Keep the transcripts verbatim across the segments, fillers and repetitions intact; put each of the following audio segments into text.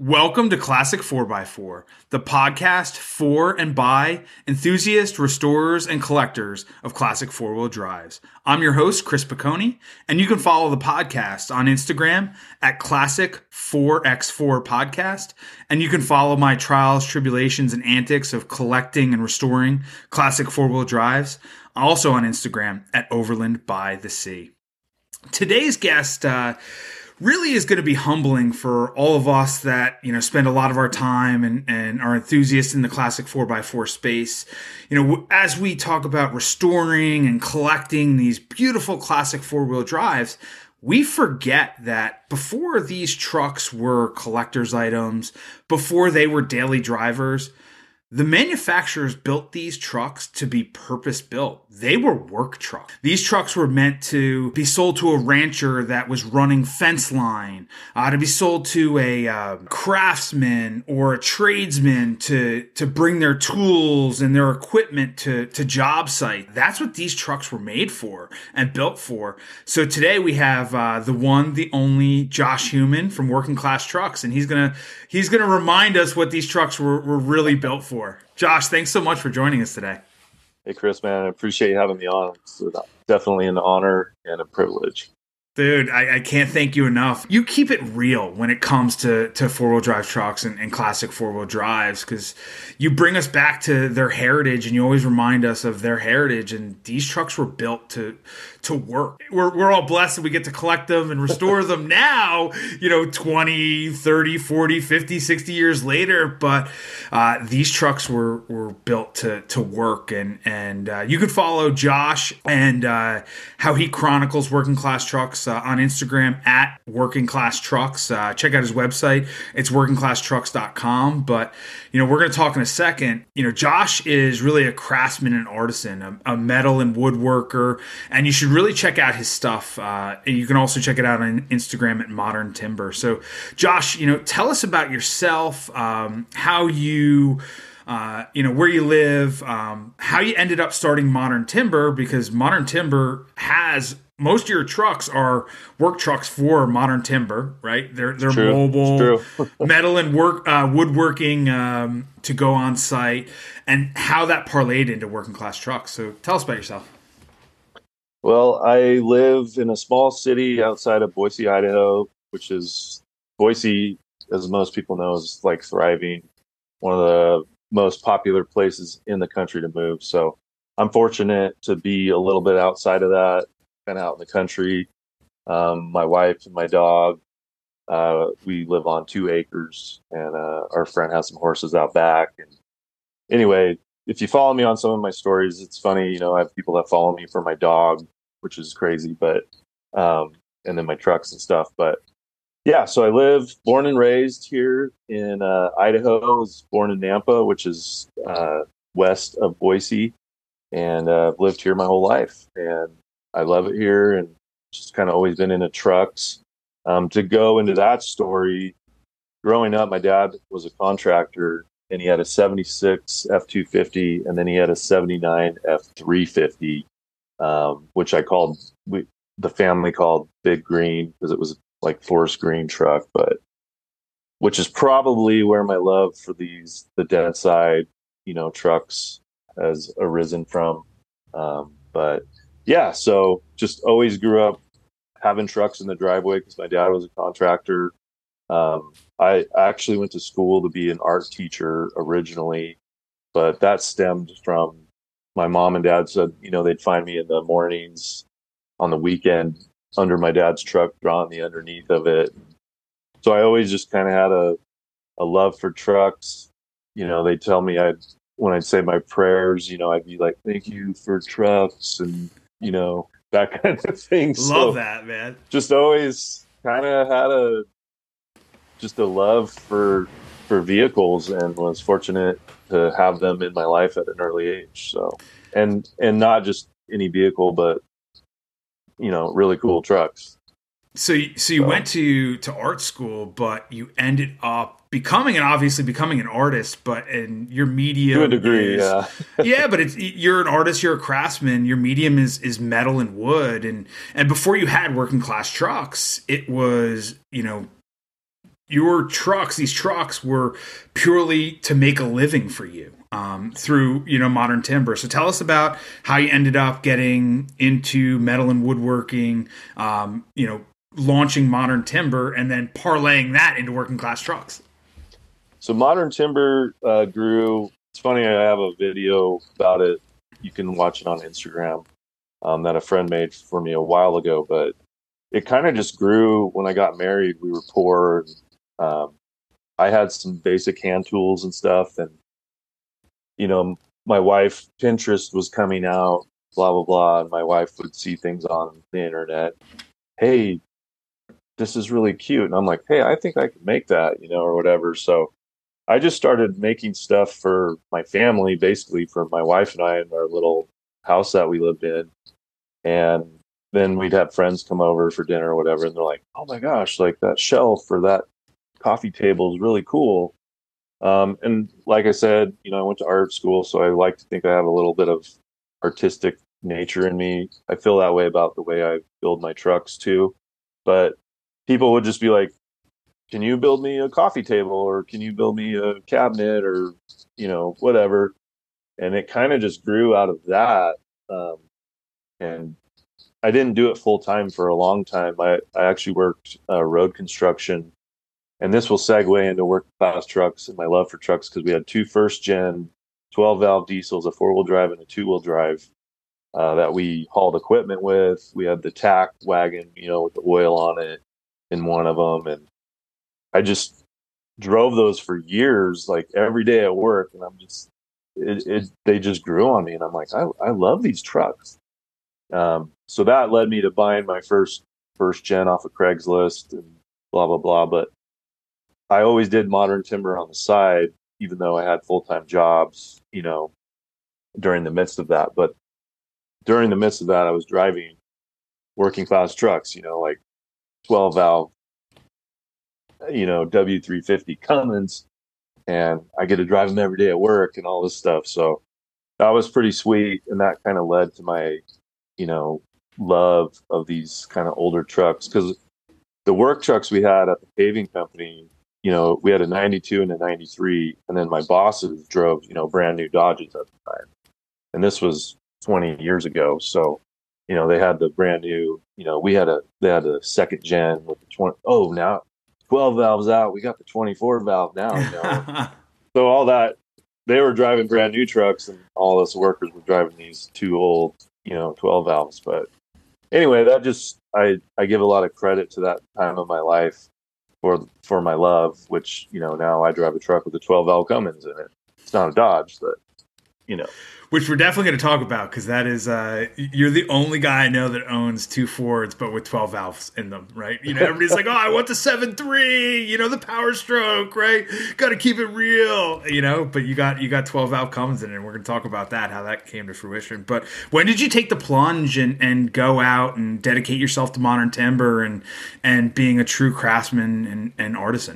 Welcome to Classic four by four, the podcast for and by enthusiasts, restorers, and collectors of classic four-wheel drives. I'm your host, Chris Piccone, and you can follow the podcast on Instagram at Classic four by four Podcast, and you can follow my trials, tribulations, and antics of collecting and restoring classic four-wheel drives, also on Instagram at Overland by the Sea. Today's guest uh, really is going to be humbling for all of us that, you know, spend a lot of our time and, and are enthusiasts in the classic four by four space. You know, as we talk about restoring and collecting these beautiful classic four-wheel drives, we forget that before these trucks were collector's items, before they were daily drivers, the manufacturers built these trucks to be purpose-built. They were work trucks. These trucks were meant to be sold to a rancher that was running fence line, uh, to be sold to a uh, craftsman or a tradesman to, to bring their tools and their equipment to, to job site. That's what these trucks were made for and built for. So today we have uh, the one, the only Josh Human from Working Class Trucks, and he's gonna he's gonna remind us what these trucks were, were really built for. Josh, thanks so much for joining us today. Hey, Chris, man, I appreciate you having me on. It's definitely an honor and a privilege. Dude, I, I can't thank you enough. You keep it real when it comes to, to four-wheel drive trucks and, and classic four-wheel drives, because you bring us back to their heritage and you always remind us of their heritage. And these trucks were built to to work. We're, we're all blessed that we get to collect them and restore them now, you know, twenty, thirty, forty, fifty, sixty years later. But uh, these trucks were, were built to, to work. And, and uh, you could follow Josh and uh, how he chronicles Working Class Trucks Uh, on Instagram at Working Class Trucks. Uh, check out his website. It's working class trucks dot com. But, you know, we're going to talk in a second. You know, Josh is really a craftsman and artisan, a, a metal and woodworker, and you should really check out his stuff. Uh, and you can also check it out on Instagram at Modern Timber. So, Josh, you know, tell us about yourself, um, how you... Uh, you know, where you live, um, how you ended up starting Modern Timber, because Modern Timber has, most of your trucks are work trucks for Modern Timber, right? They're they're True. mobile, metal and work uh, woodworking um, to go on site, and how that parlayed into Working Class Trucks. So tell us about yourself. Well, I live in a small city outside of Boise, Idaho, which is, Boise, as most people know, is like thriving, one of the most popular places in the country to move. So I'm fortunate to be a little bit outside of that, kind of out in the country. Um, my wife and my dog, uh, we live on two acres, and uh, our friend has some horses out back. And anyway, if you follow me on some of my stories, it's funny, you know, I have people that follow me for my dog, which is crazy, but, um, and then my trucks and stuff. But yeah, so I live, born and raised here in uh, Idaho. I was born in Nampa, which is uh, west of Boise, and uh, I've lived here my whole life. And I love it here, and just kind of always been into trucks. Um, to go into that story, growing up, my dad was a contractor, and he had a seventy-six F two fifty, and then he had a seventy-nine F three fifty, um, which I called, we, the family called Big Green, because it was like forest green truck, but which is probably where my love for these, the dead side, you know, trucks has arisen from. Um, but yeah, so just always grew up having trucks in the driveway because my dad was a contractor. Um, I actually went to school to be an art teacher originally, but that stemmed from my mom and dad said, you know, they'd find me in the mornings on the weekend under my dad's truck, drawing the underneath of it. So I always just kind of had a, a love for trucks. You know, they tell me I'd, when I'd say my prayers, you know, I'd be like, thank you for trucks and, you know, that kind of thing. Love so that, man. Just always kind of had a, just a love for, for vehicles, and was fortunate to have them in my life at an early age. So, and, and not just any vehicle, but, you know, really cool trucks. So, so you so. went to, to art school, but you ended up becoming, and obviously becoming an artist, but in your medium to a degree, is, yeah, yeah. But it's, you're an artist, you're a craftsman. Your medium is is metal and wood, and and before you had Working Class Trucks, it was, you know, your trucks, these trucks were purely to make a living for you um, through, you know, Modern Timber. So tell us about how you ended up getting into metal and woodworking, um, you know, launching Modern Timber and then parlaying that into working class trucks. So Modern Timber uh, grew. It's funny, I have a video about it. You can watch it on Instagram um, that a friend made for me a while ago, but it kind of just grew when I got married. We were poor. And, um, I had some basic hand tools and stuff. And, you know, my wife, Pinterest was coming out, blah, blah, blah. And my wife would see things on the internet. Hey, this is really cute. And I'm like, hey, I think I could make that, you know, or whatever. So I just started making stuff for my family, basically for my wife and I in our little house that we lived in. And then we'd have friends come over for dinner or whatever. And they're like, oh my gosh, like that shelf or that coffee table is really cool. Um, and like I said, you know, I went to art school, so I like to think I have a little bit of artistic nature in me. I feel that way about the way I build my trucks too. But people would just be like, can you build me a coffee table, or can you build me a cabinet, or, you know, whatever. And it kind of just grew out of that. Um, and I didn't do it full time for a long time. I, I actually worked uh, road construction, and this will segue into working class trucks and my love for trucks, because we had two first gen twelve valve diesels, a four wheel drive and a two wheel drive uh, that we hauled equipment with. We had the tack wagon, you know, with the oil on it in one of them. And I just drove those for years, like every day at work. And I'm just, it, it they just grew on me. And I'm like, I, I love these trucks. Um, so that led me to buying my first, first gen off of Craigslist and blah, blah, blah. But I always did Modern Timber on the side, even though I had full-time jobs, you know, during the midst of that. But during the midst of that, I was driving working class trucks, you know, like twelve valve, you know, W three fifty Cummins, and I get to drive them every day at work and all this stuff. So that was pretty sweet. And that kind of led to my, you know, love of these kind of older trucks, because the work trucks we had at the paving company, you know, we had a ninety-two and a ninety-three, and then my bosses drove, you know, brand new Dodges at the time. And this was twenty years ago. So, you know, they had the brand new, you know, we had a, they had a second gen with the twenty, oh, now twelve valves out. We got the twenty-four valve now, you know. So all that, they were driving brand new trucks, and all us workers were driving these two old, you know, twelve valves. But anyway, that just, I, I give a lot of credit to that time of my life for, for my love, which, you know, now I drive a truck with a twelve valve Cummins in it. It's not a Dodge, but, you know. Which we're definitely going to talk about, because that is, uh, you're the only guy I know that owns two Fords, but with twelve valves in them, right? You know, everybody's like, oh, I want the seven three, you know, the Power Stroke, right? Got to keep it real, you know, but you got, you got twelve valve Cummins in it, and we're going to talk about that, how that came to fruition. But when did you take the plunge and, and go out and dedicate yourself to Modern Timber and, and being a true craftsman and, and artisan?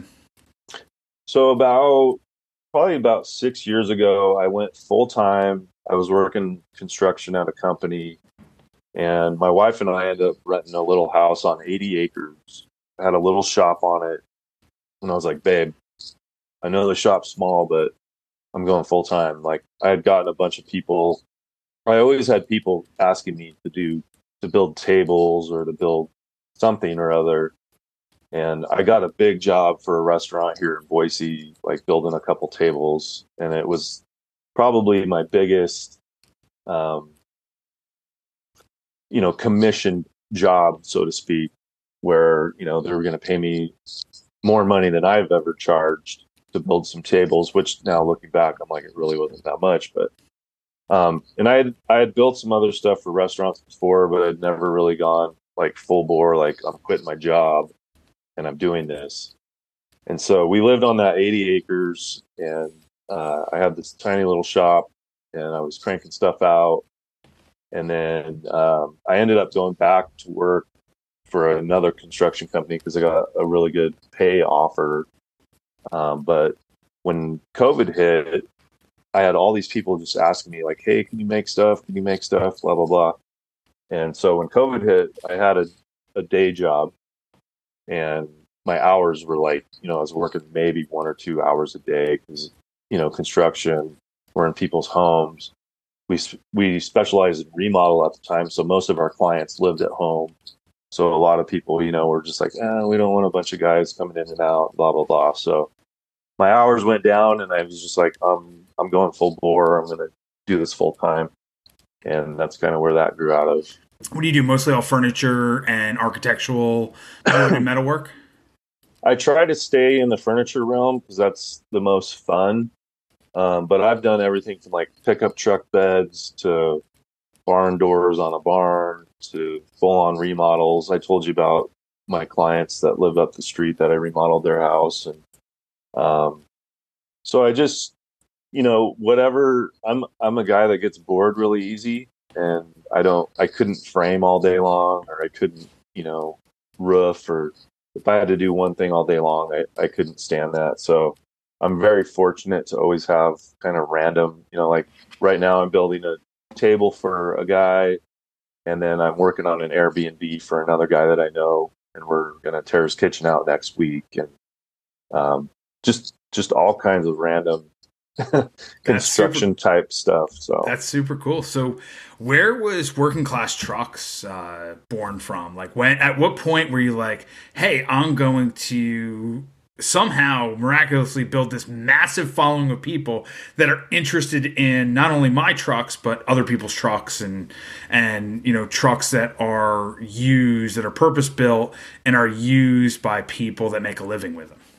So about, probably about six years ago, I went full time. I was working construction at a company, and my wife and I ended up renting a little house on eighty acres. I had a little shop on it. And I was like, babe, I know the shop's small, but I'm going full time. Like, I had gotten a bunch of people. I always had people asking me to do, to build tables or to build something or other. And I got a big job for a restaurant here in Boise, like building a couple tables. And it was probably my biggest, um, you know, commission job, so to speak, where, you know, they were going to pay me more money than I've ever charged to build some tables, which now looking back, I'm like, it really wasn't that much. But, um, and I had, I had built some other stuff for restaurants before, but I'd never really gone like full bore, like I'm quitting my job and I'm doing this. And so we lived on that eighty acres, and uh, I had this tiny little shop, and I was cranking stuff out. And then um, I ended up going back to work for another construction company because I got a really good pay offer. Um, but when COVID hit, I had all these people just asking me like, hey, can you make stuff? Can you make stuff? Blah, blah, blah. And so when COVID hit, I had a, a day job, and my hours were like, you know, I was working maybe one or two hours a day because, you know, construction, we're in people's homes. We, we specialized in remodel at the time. So most of our clients lived at home. So a lot of people, you know, were just like, eh, we don't want a bunch of guys coming in and out, blah, blah, blah. So my hours went down and I was just like, um, I'm going full bore. I'm going to do this full time. And that's kind of where that grew out of. What do you do? Mostly all furniture and architectural wood and metalwork? I try to stay in the furniture realm because that's the most fun. Um, but I've done everything from like pickup truck beds to barn doors on a barn to full on remodels. I told you about my clients that live up the street that I remodeled their house. And um, so I just, you know, whatever, I'm, I'm a guy that gets bored really easy, and I don't, I couldn't frame all day long, or I couldn't, you know, roof, or if I had to do one thing all day long, I, I couldn't stand that. So I'm very fortunate to always have kind of random, you know, like right now I'm building a table for a guy, and then I'm working on an Airbnb for another guy that I know, and we're going to tear his kitchen out next week. And um, just, just all kinds of random construction super, type stuff. So that's super cool. So where was Working Class Trucks uh, born from? Like when, at what point were you like, hey, I'm going to somehow miraculously build this massive following of people that are interested in not only my trucks, but other people's trucks, and, and, you know, trucks that are used, that are purpose built and are used by people that make a living with them?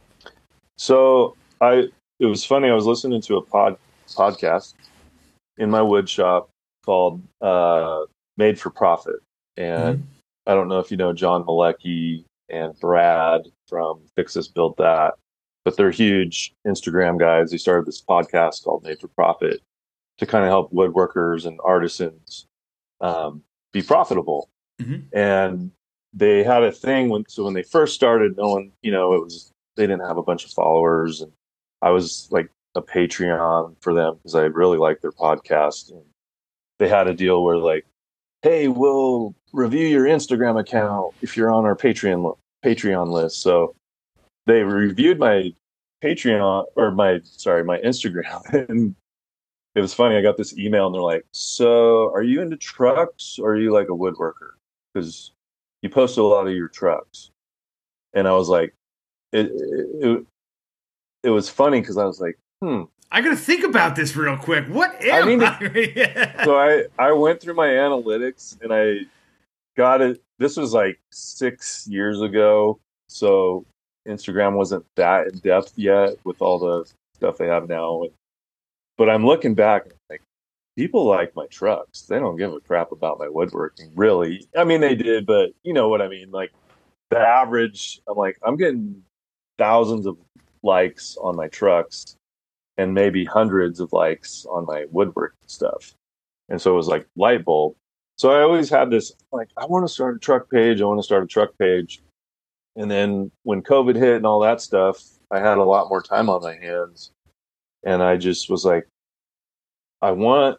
So I, it was funny. I was listening to a pod podcast in my wood shop called uh, Made for Profit. And mm-hmm. I don't know if you know John Malecki and Brad from Fix This, Build That, but they're huge Instagram guys. They started this podcast called Made for Profit to kind of help woodworkers and artisans um, be profitable. Mm-hmm. And they had a thing when, so when they first started, no one, you know, it was, they didn't have a bunch of followers, and I was like a Patreon for them because I really liked their podcast. And they had a deal where like, hey, we'll review your Instagram account if you're on our Patreon Patreon list. So they reviewed my Patreon or my, sorry, my Instagram. And it was funny. I got this email and they're like, so are you into trucks or are you like a woodworker? Because you post a lot of your trucks. And I was like, it, it, it It was funny because I was like, hmm. I got to think about this real quick. What am I? Mean, I? yeah. So I, I went through my analytics and I got it. This was like six years ago. So Instagram wasn't that in depth yet with all the stuff they have now. But I'm looking back and I'm like, people like my trucks. They don't give a crap about my woodworking, really. I mean, they did, but you know what I mean? Like the average, I'm like, I'm getting thousands of likes on my trucks and maybe hundreds of likes on my woodworking stuff. And so it was like light bulb. So I always had this, like, I want to start a truck page. I want to start a truck page. And then when COVID hit and all that stuff, I had a lot more time on my hands. And I just was like, I want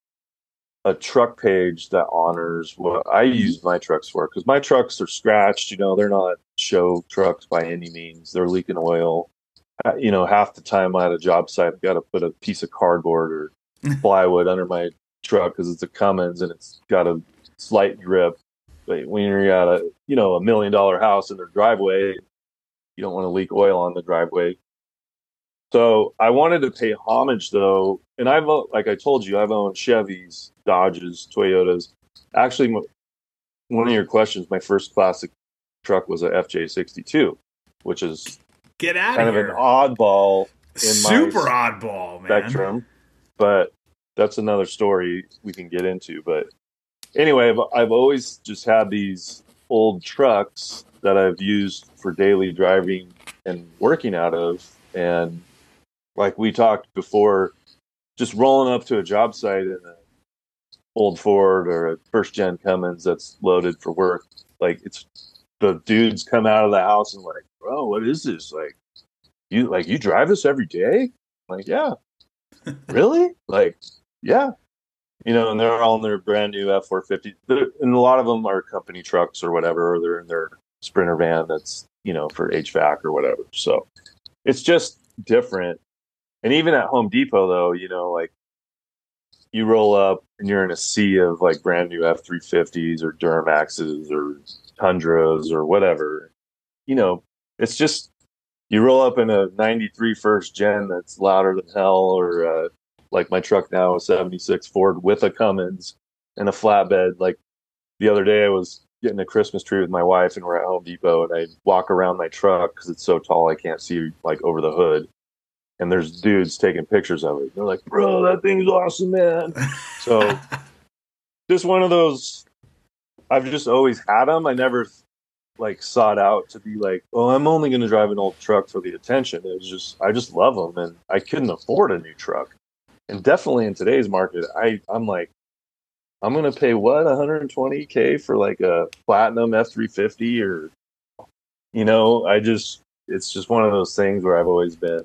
a truck page that honors what I use my trucks for. Because my trucks are scratched, you know, they're not show trucks by any means. They're leaking oil. You know, half the time at a job site, I've got to put a piece of cardboard or plywood under my truck because it's a Cummins and it's got a slight drip. But when you're at a, you know, a million dollar house in their driveway, you don't want to leak oil on the driveway. So I wanted to pay homage though. And I've, like I told you, I've owned Chevys, Dodges, Toyotas. Actually, one of your questions, my first classic truck was a F J sixty-two, which is Get out kind of, of an oddball in super my oddball, man. spectrum. But that's another story we can get into. But anyway, I've, I've always just had these old trucks that I've used for daily driving and working out of. And like we talked before, just rolling up to a job site in an old Ford or a first gen Cummins that's loaded for work. Like it's the dudes come out of the house and like, bro, what is this? Like you like you drive this every day? I'm like, yeah. Really? Like, yeah. You know, and they're all in their brand new F four fifty. And a lot of them are company trucks or whatever, or they're in their Sprinter van that's, you know, for H V A C or whatever. So it's just different. And even at Home Depot, though, you know, like you roll up and you're in a sea of like brand new F three fifties or Duramaxes or Tundras or whatever. You know, it's just, you roll up in a ninety-three first gen that's louder than hell, or uh, like my truck now, a seventy-six Ford with a Cummins and a flatbed. Like the other day, I was getting a Christmas tree with my wife, and we're at Home Depot, and I walk around my truck because it's so tall I can't see like over the hood. And there's dudes taking pictures of it. They're like, "Bro, that thing's awesome, man." So just one of those. I've just always had them. I never like sought out to be like, "Oh, I'm only going to drive an old truck for the attention." It was just, I just love them, and I couldn't afford a new truck. And definitely in today's market, I I'm like, I'm going to pay what, one hundred twenty K for like a Platinum F three fifty, or, you know, I just, it's just one of those things where I've always been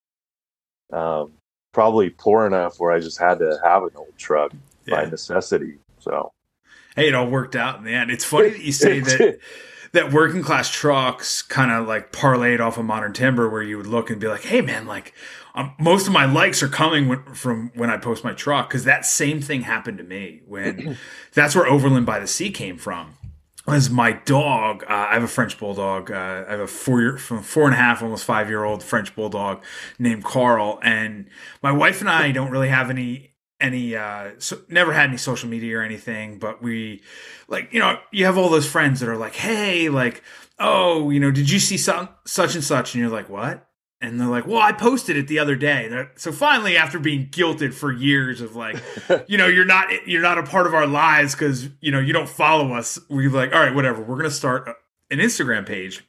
um, probably poor enough where I just had to have an old truck yeah. by necessity. So, hey, it all worked out in the end. It's funny that you say that that working class trucks kind of like parlayed off of Modern Timber, where you would look and be like, hey man, like um, most of my likes are coming when, from when I post my truck. Cause that same thing happened to me when that's where Overland by the Sea came from. Was my dog. Uh, I have a French bulldog. Uh, I have a four year, from four and a half, almost five year old French bulldog named Carl. And my wife and I don't really have any any uh so never had any social media or anything, but we like, you know, you have all those friends that are like, hey, like, oh, you know, did you see some such and such? And you're like, what? And they're like, well, I posted it the other day. They're, so finally, after being guilted for years of like, you know, you're not you're not a part of our lives because, you know, you don't follow us, we're like, all right, whatever, we're gonna start an Instagram page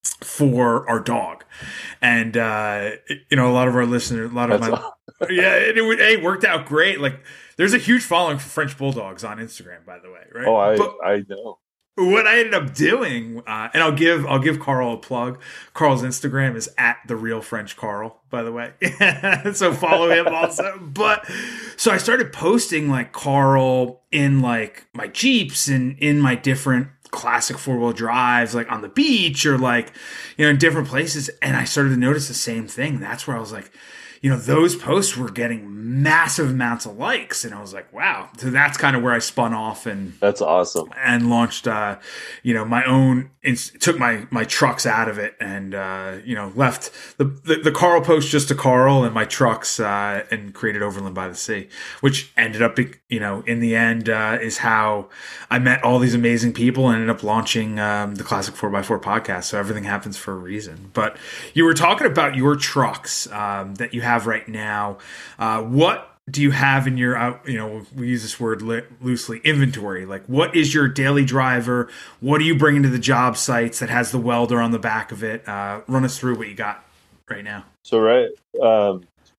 for our dog. And uh you know, a lot of our listeners, a lot of That's my all. yeah it, it, it worked out great. Like there's a huge following for French bulldogs on Instagram, by the way, right? Oh, I but I know what I ended up doing, uh and I'll give I'll give Carl a plug. Carl's Instagram is at the real French Carl, by the way. So follow him also. But so I started posting like Carl in like my Jeeps and in my different classic four-wheel drives, like on the beach or like, you know, in different places. And I started to notice the same thing. That's where I was like, you know, those posts were getting massive amounts of likes. And I was like, wow. So that's kind of where I spun off and that's awesome. And launched, uh, you know, my own, took my, my trucks out of it and, uh, you know, left the, the, the Carl post just to Carl and my trucks, uh, and created Overland by the Sea, which ended up, you know, in the end, uh, is how I met all these amazing people and ended up launching, um, the Classic four by four podcast. So everything happens for a reason. But you were talking about your trucks, um, that you have right now. Uh, what do you have in your, uh, you know, we use this word li- loosely, inventory? Like, what is your daily driver? What do you bring into the job sites that has the welder on the back of it? Uh, run us through what you got right now. So, right. Um,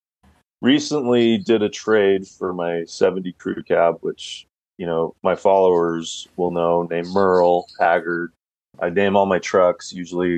recently did a trade for my seventy crew cab, which, you know, my followers will know, named Merle, Haggard. I name all my trucks usually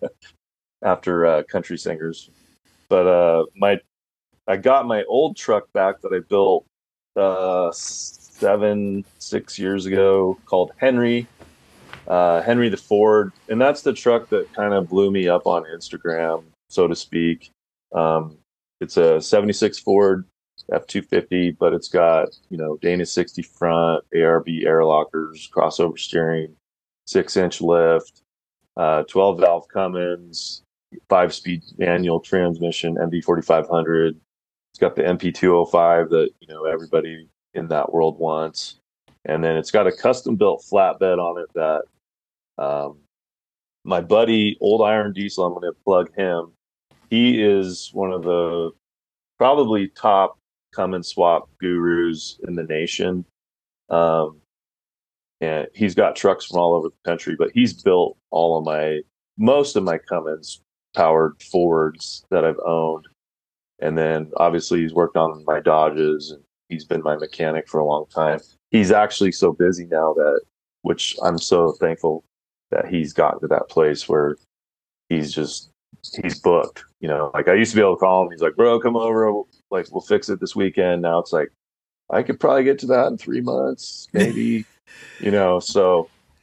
after uh, country singers. But uh, my, I got my old truck back that I built uh, seven, six years ago, called Henry, uh, Henry the Ford, and that's the truck that kind of blew me up on Instagram, so to speak. Um, it's a seventy-six Ford F two fifty, but it's got, you know, Dana sixty front, A R B air lockers, crossover steering, six inch lift, uh, twelve valve Cummins, five speed manual transmission, M V forty-five hundred. It's got the M P two oh five that, you know, everybody in that world wants. And then it's got a custom built flatbed on it that um, my buddy, Old Iron Diesel, I'm going to plug him. He is one of the probably top Cummins swap gurus in the nation. Um, and he's got trucks from all over the country, but he's built all of my, most of my Cummins powered Fords that I've owned. And then obviously he's worked on my Dodges and he's been my mechanic for a long time. He's actually so busy now that, which I'm so thankful that he's gotten to that place where he's just, he's booked, you know, like I used to be able to call him. He's like, bro, come over. Like, we'll fix it this weekend. Now it's like, I could probably get to that in three months, maybe, you know, so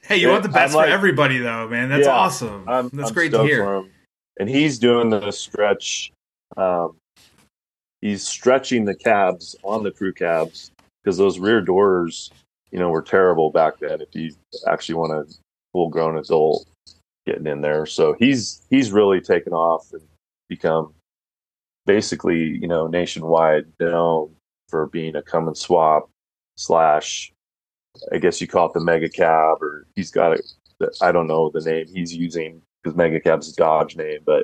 Hey, you want the best like, for everybody, though, man. That's yeah, awesome. I'm, That's I'm great to stoked hear. for him. And he's doing the stretch. Um, he's stretching the cabs on the crew cabs because those rear doors, you know, were terrible back then. If you actually want a full grown adult getting in there, so he's he's really taken off and become basically, you know, nationwide known for being a come and swap slash, I guess you call it the mega cab, or he's got it. I don't know the name he's using because mega cab's a Dodge name, but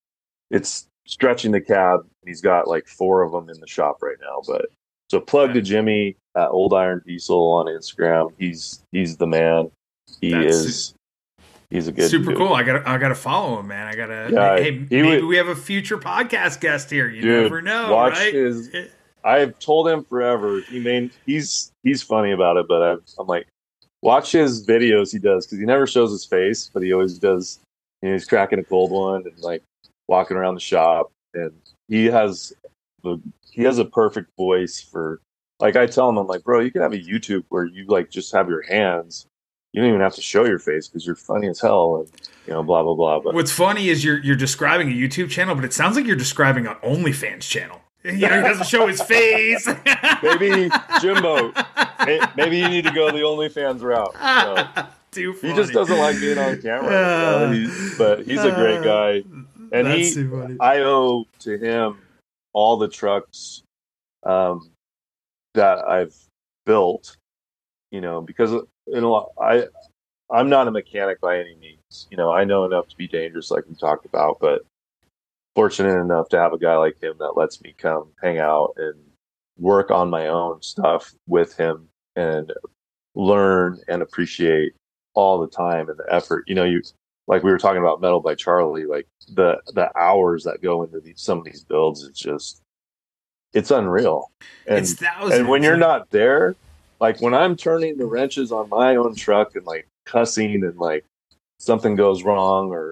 it's stretching the cab. He's got like four of them in the shop right now. But so plug to Jimmy at Old Iron Diesel on Instagram. He's he's the man. He That's is. He's a good super dude. cool. I gotta I gotta follow him, man. I gotta. Yeah, hey, he maybe would- we have a future podcast guest here. You Dude, never know, watch right? his- I've told him forever. He may he's he's funny about it, but I've, I'm like, watch his videos he does because he never shows his face, but he always does. You know, he's cracking a cold one and like walking around the shop, and he has the he has a perfect voice for. Like I tell him, I'm like, bro, you can have a YouTube where you like just have your hands. You don't even have to show your face because you're funny as hell, and you know, blah blah blah. But what's funny is you're you're describing a YouTube channel, but it sounds like you're describing an OnlyFans channel. You know, he doesn't show his face. Maybe Jimbo. Maybe you need to go the OnlyFans route. So. Too funny. He just doesn't like being on camera, Uh, you know? He's, but he's a great guy, and That's he. too funny. I owe to him all the trucks um, that I've built. You know, because you know I I'm not a mechanic by any means. You know, I know enough to be dangerous, like we talked about, but fortunate enough to have a guy like him that lets me come hang out and work on my own stuff with him and learn and appreciate all the time and the effort. You know, you like we were talking about Metal by Charlie, like the the hours that go into these, some of these builds, it's just it's unreal. And It's thousands. and when you're not there, like when I'm turning the wrenches on my own truck and like cussing and like something goes wrong or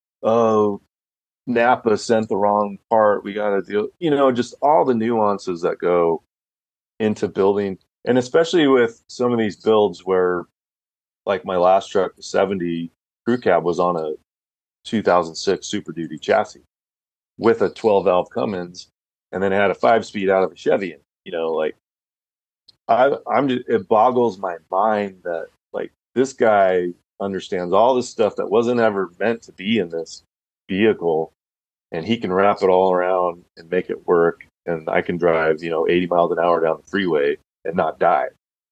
oh Napa sent the wrong part, we got to deal, you know, just all the nuances that go into building. And especially with some of these builds where like my last truck, the seventy crew cab was on a two thousand six Super Duty chassis with a twelve valve Cummins, and then it had a five speed out of a Chevy. You know, like I, I'm just, it boggles my mind that like this guy understands all this stuff that wasn't ever meant to be in this vehicle, and he can wrap it all around and make it work. And I can drive, you know, eighty miles an hour down the freeway and not die.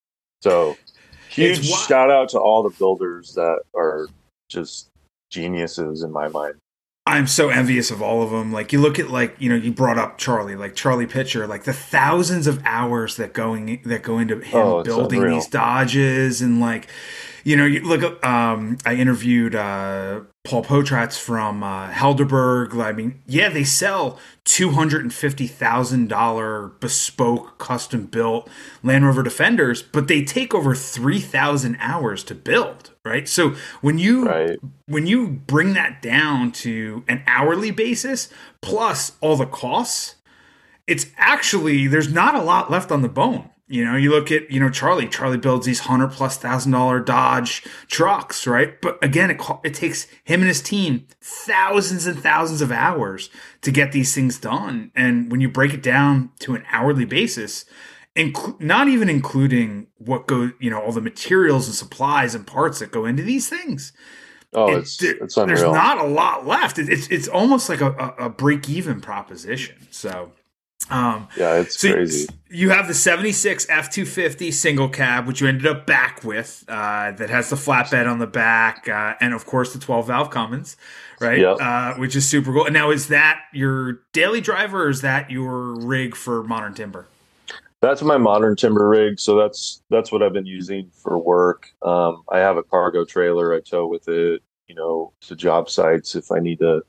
So huge wa- shout out to all the builders that are just geniuses in my mind. I'm so envious of all of them. Like you look at like, you know, you brought up Charlie, like Charlie Pitcher, like the thousands of hours that going that go into him Oh, it's building unreal. these Dodges and like, you know, you look at, um, I interviewed uh, Paul Potratz from uh, Helderberg. I mean, yeah, they sell two hundred fifty thousand dollars bespoke, custom built Land Rover Defenders, but they take over three thousand hours to build, right? So when you Right. when you bring that down to an hourly basis plus all the costs, it's actually, there's not a lot left on the bone. You know, you look at, you know, Charlie, Charlie builds these hundred plus thousand dollar Dodge trucks, right? But again, it, co- it takes him and his team thousands and thousands of hours to get these things done. And when you break it down to an hourly basis, inc- not even including what goes, you know, all the materials and supplies and parts that go into these things, Oh, it- it's there- it's unreal. there's not a lot left. It, it's it's almost like a, a, a break even proposition. So, um, yeah, it's so crazy. you have the seventy-six F two fifty single cab, which you ended up back with, uh, that has the flatbed on the back, uh, and of course the twelve valve Cummins, right? Yep. Uh, which is super cool. And now, is that your daily driver, or is that your rig for Modern Timber? That's my modern timber rig, so that's that's what I've been using for work. Um, I have a cargo trailer I tow with it, you know, to job sites if I need to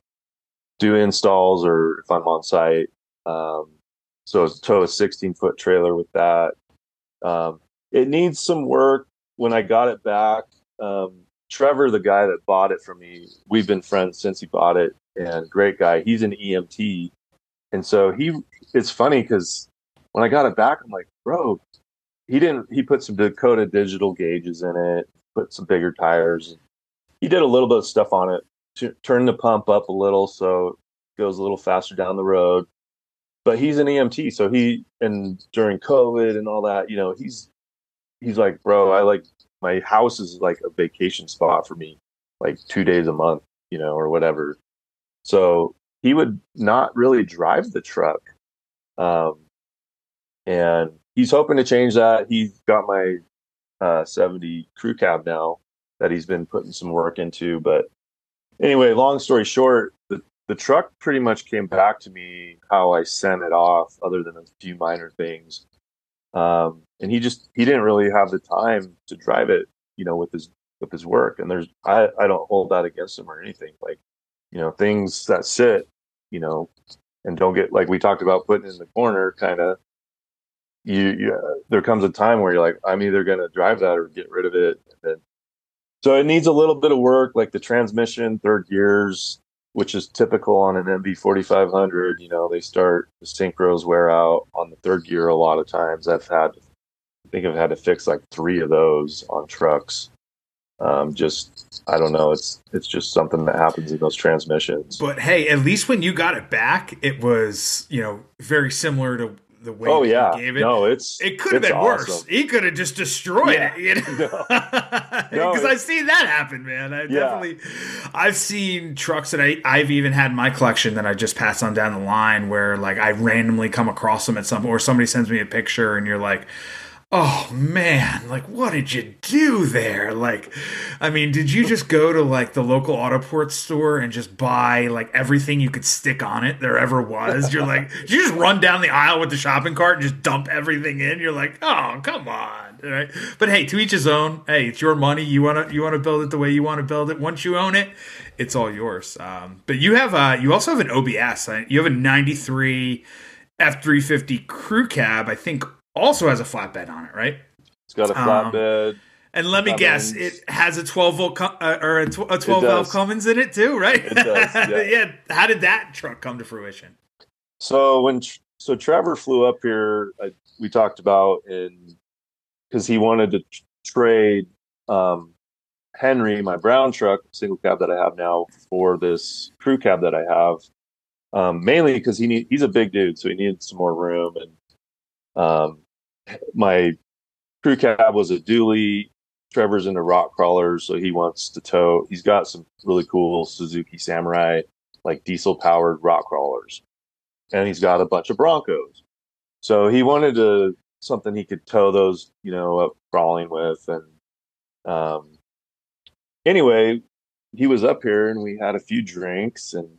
do installs or if I'm on site. Um, so I tow a sixteen foot trailer with that. Um, it needs some work. When I got it back, um, Trevor, the guy that bought it from me, we've been friends since he bought it, and great guy. He's an E M T, and so he. It's funny because when I got it back, I'm like, bro, he didn't. He put some Dakota digital gauges in it. put some bigger tires. He did a little bit of stuff on it, t- turned the pump up a little so it goes a little faster down the road. But he's an E M T, so he and during COVID and all that, you know, he's he's like, bro, I like my house is like a vacation spot for me, like two days a month, you know, or whatever. So he would not really drive the truck. Um, and he's hoping to change that. He's got my uh, seventy crew cab now that he's been putting some work into. But anyway, long story short, the, the truck pretty much came back to me how I sent it off, other than a few minor things. Um, and he just, he didn't really have the time to drive it, you know, with his, with his work. And there's, I, I don't hold that against him or anything. Like, you know, things that sit, you know, and don't get, like we talked about, putting in the corner, kind of, you, you uh, there comes a time where you're like, I'm either going to drive that or get rid of it. And then, so it needs a little bit of work, like the transmission, third gears, which is typical on an M V forty-five hundred. You know, they start, the synchros wear out on the third gear a lot of times. I've had, I think I've had to fix like three of those on trucks. Um, just, I don't know. It's, it's just something that happens in those transmissions. But hey, at least when you got it back, it was, you know, very similar to the way oh, yeah. he gave it. No, it's, it could have been awesome. worse. He could have just destroyed yeah. it, you know? Because no, no, I've seen that happen, man. I yeah. definitely, I've seen trucks that I, I've even had in my collection that I just pass on down the line where like I randomly come across them at some, or somebody sends me a picture and you're like, oh man, like what did you do there? Like, I mean, did you just go to like the local Autoport store and just buy like everything you could stick on it there ever was? You're like, did you just run down the aisle with the shopping cart and just dump everything in? You're like, oh, come on. Right? But hey, to each his own. Hey, it's your money. You want to, you want to build it the way you want to build it. Once you own it, it's all yours. Um, but you have, uh, you also have an O B S. You have a ninety-three F three fifty crew cab, I think, also has a flatbed on it, right? It's got a flatbed. Um, and let me guess, it has a twelve volt com- uh, or a, tw- a twelve valve Cummins in it too, right? It does. Yeah. yeah. How did that truck come to fruition? So when so Trevor flew up here, I, we talked about in because he wanted to trade um, Henry, my brown truck, single cab that I have now, for this crew cab that I have. Um, mainly because he need he's a big dude, so he needed some more room. And um, my crew cab was a dually. Trevor's into rock crawlers, so he wants to tow. He's got some really cool Suzuki Samurai, like diesel powered rock crawlers, and he's got a bunch of Broncos. So he wanted to something he could tow those, you know, up crawling with. And um, anyway, he was up here and we had a few drinks, and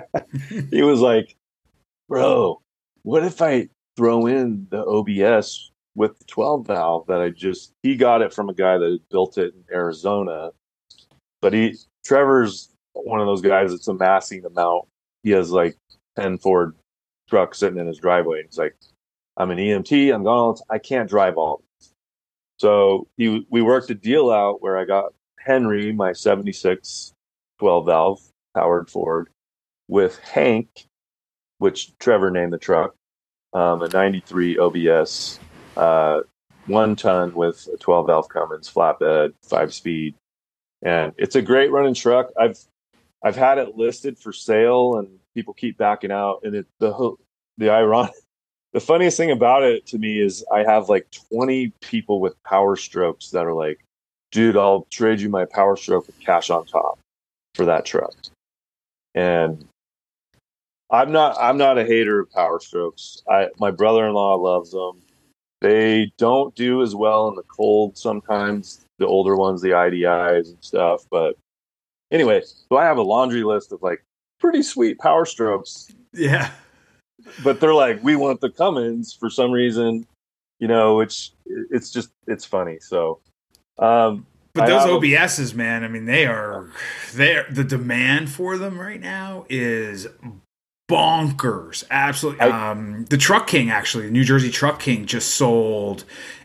he was like, "Bro, what if I throw in the O B S with the twelve valve that I just," he got it from a guy that built it in Arizona, but he, Trevor's one of those guys that's amassing them out. He has like ten Ford trucks sitting in his driveway. He's like, I'm an E M T. I'm gone. I can't drive all these. So he, we worked a deal out where I got Henry, my seventy-six twelve valve powered Ford, with Hank, which Trevor named the truck, um, a ninety-three O B S, uh, one ton with a twelve valve Cummins flatbed, five speed. And it's a great running truck. I've, I've had it listed for sale and people keep backing out. And it, the, the ironic, the funniest thing about it to me is I have like twenty people with Power Strokes that are like, dude, I'll trade you my Power Stroke with cash on top for that truck. And I'm not, I'm not a hater of Power Strokes. I, my brother-in-law loves them. They don't do as well in the cold sometimes, the older ones, the I D Is and stuff. But anyway, so I have a laundry list of like pretty sweet Power Strokes. Yeah. But they're like, we want the Cummins for some reason, you know, which it's just, it's funny. So, um, but those O B Ss, man, I mean, they are, they're, the demand for them right now is bonkers. Absolutely. I, um, the Truck King, actually, the New Jersey Truck King just sold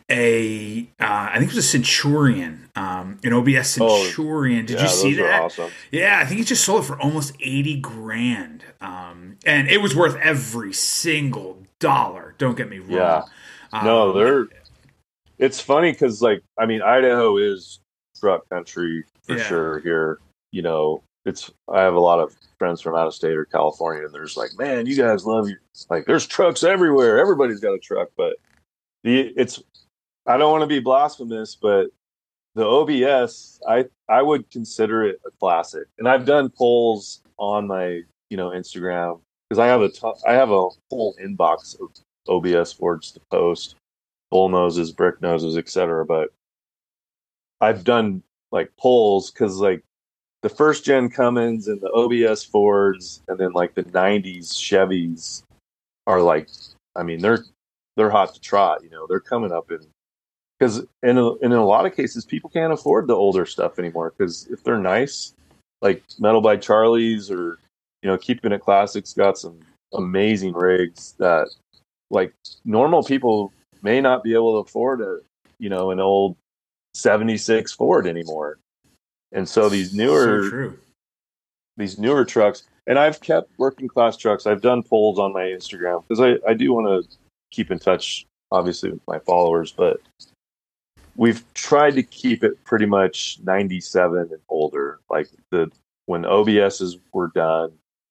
a, uh, I think it was a Centurion, um, an O B S Centurion. Oh, Did yeah, you see those that? Are awesome. Yeah, I think he just sold it for almost eighty grand. Um, and it was worth every single dollar. Don't get me wrong. Yeah. No, um, they're, it's funny because, like, I mean, Idaho is truck country for Yeah. sure here. You know, it's I have a lot of friends from out of state or California, and they're just like, man, you guys love your like. There's trucks everywhere. Everybody's got a truck, but the it's. I don't want to be blasphemous, but the O B S, I I would consider it a classic. And I've done polls on my you know Instagram because I have a ton, I have a whole inbox of O B S Fords to post, bull noses, brick noses, et cetera. But I've done like polls because like the first gen Cummins and the O B S Fords, and then like the nineties Chevys are like, I mean, they're they're hot to trot. You know, they're coming up in because in a, in a lot of cases people can't afford the older stuff anymore because if they're nice, like Metal by Charlie's or you know Keeping It Classic's got some amazing rigs that like normal people may not be able to afford a you know an old seventy-six Ford anymore. And so these newer So true. these newer trucks, and I've kept working class trucks. I've done polls on my Instagram because I, I do want to keep in touch, obviously, with my followers, but we've tried to keep it pretty much ninety-seven and older. Like the when O B Ss were done,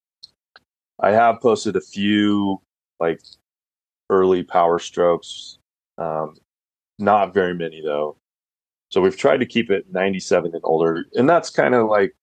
I have posted a few like early Power Strokes, um, not very many though. So we've tried to keep it ninety-seven and older, and that's kind of like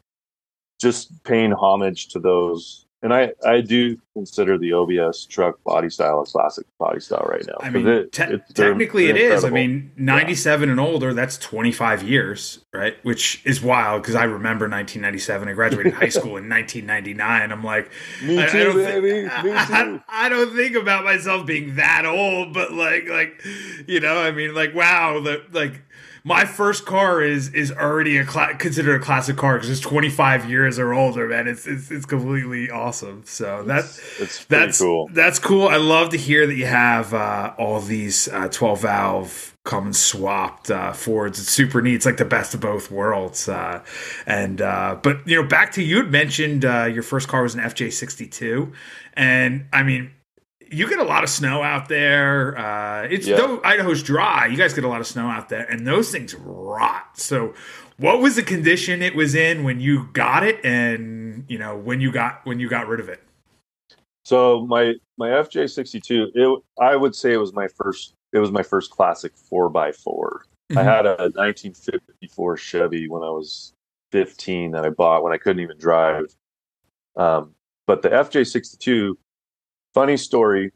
just paying homage to those. And I, I do consider the O B S truck body style a classic body style right now. I mean, it, te- it, technically they're it is. I incredible. mean, ninety-seven yeah. and older, that's twenty-five years, right? Which is wild because I remember nineteen ninety-seven. I graduated high school in nineteen ninety-nine. I'm like, me too, I, I don't baby. Th- me too. I, I don't think about myself being that old, but like, like, you know, I mean, like, wow, the, like, my first car is is already a cla- considered a classic car because it's twenty-five years or older, man. It's it's, it's completely awesome. So that it's, it's that's cool. That's cool. I love to hear that you have uh, all these uh, twelve valve Cummins swapped uh, Fords. It's super neat. It's like the best of both worlds. Uh, and uh, but you know, back to you had mentioned uh, your first car was an F J sixty-two, and I mean. You get a lot of snow out there. Uh, it's Yeah. though Idaho's dry. You guys get a lot of snow out there, and those things rot. So, what was the condition it was in when you got it, and you know when you got when you got rid of it? So my my F J sixty-two, it I would say it was my first. It was my first classic four by four. Mm-hmm. I had a nineteen fifty-four Chevy when I was fifteen that I bought when I couldn't even drive. Um, but the F J sixty-two. Funny story,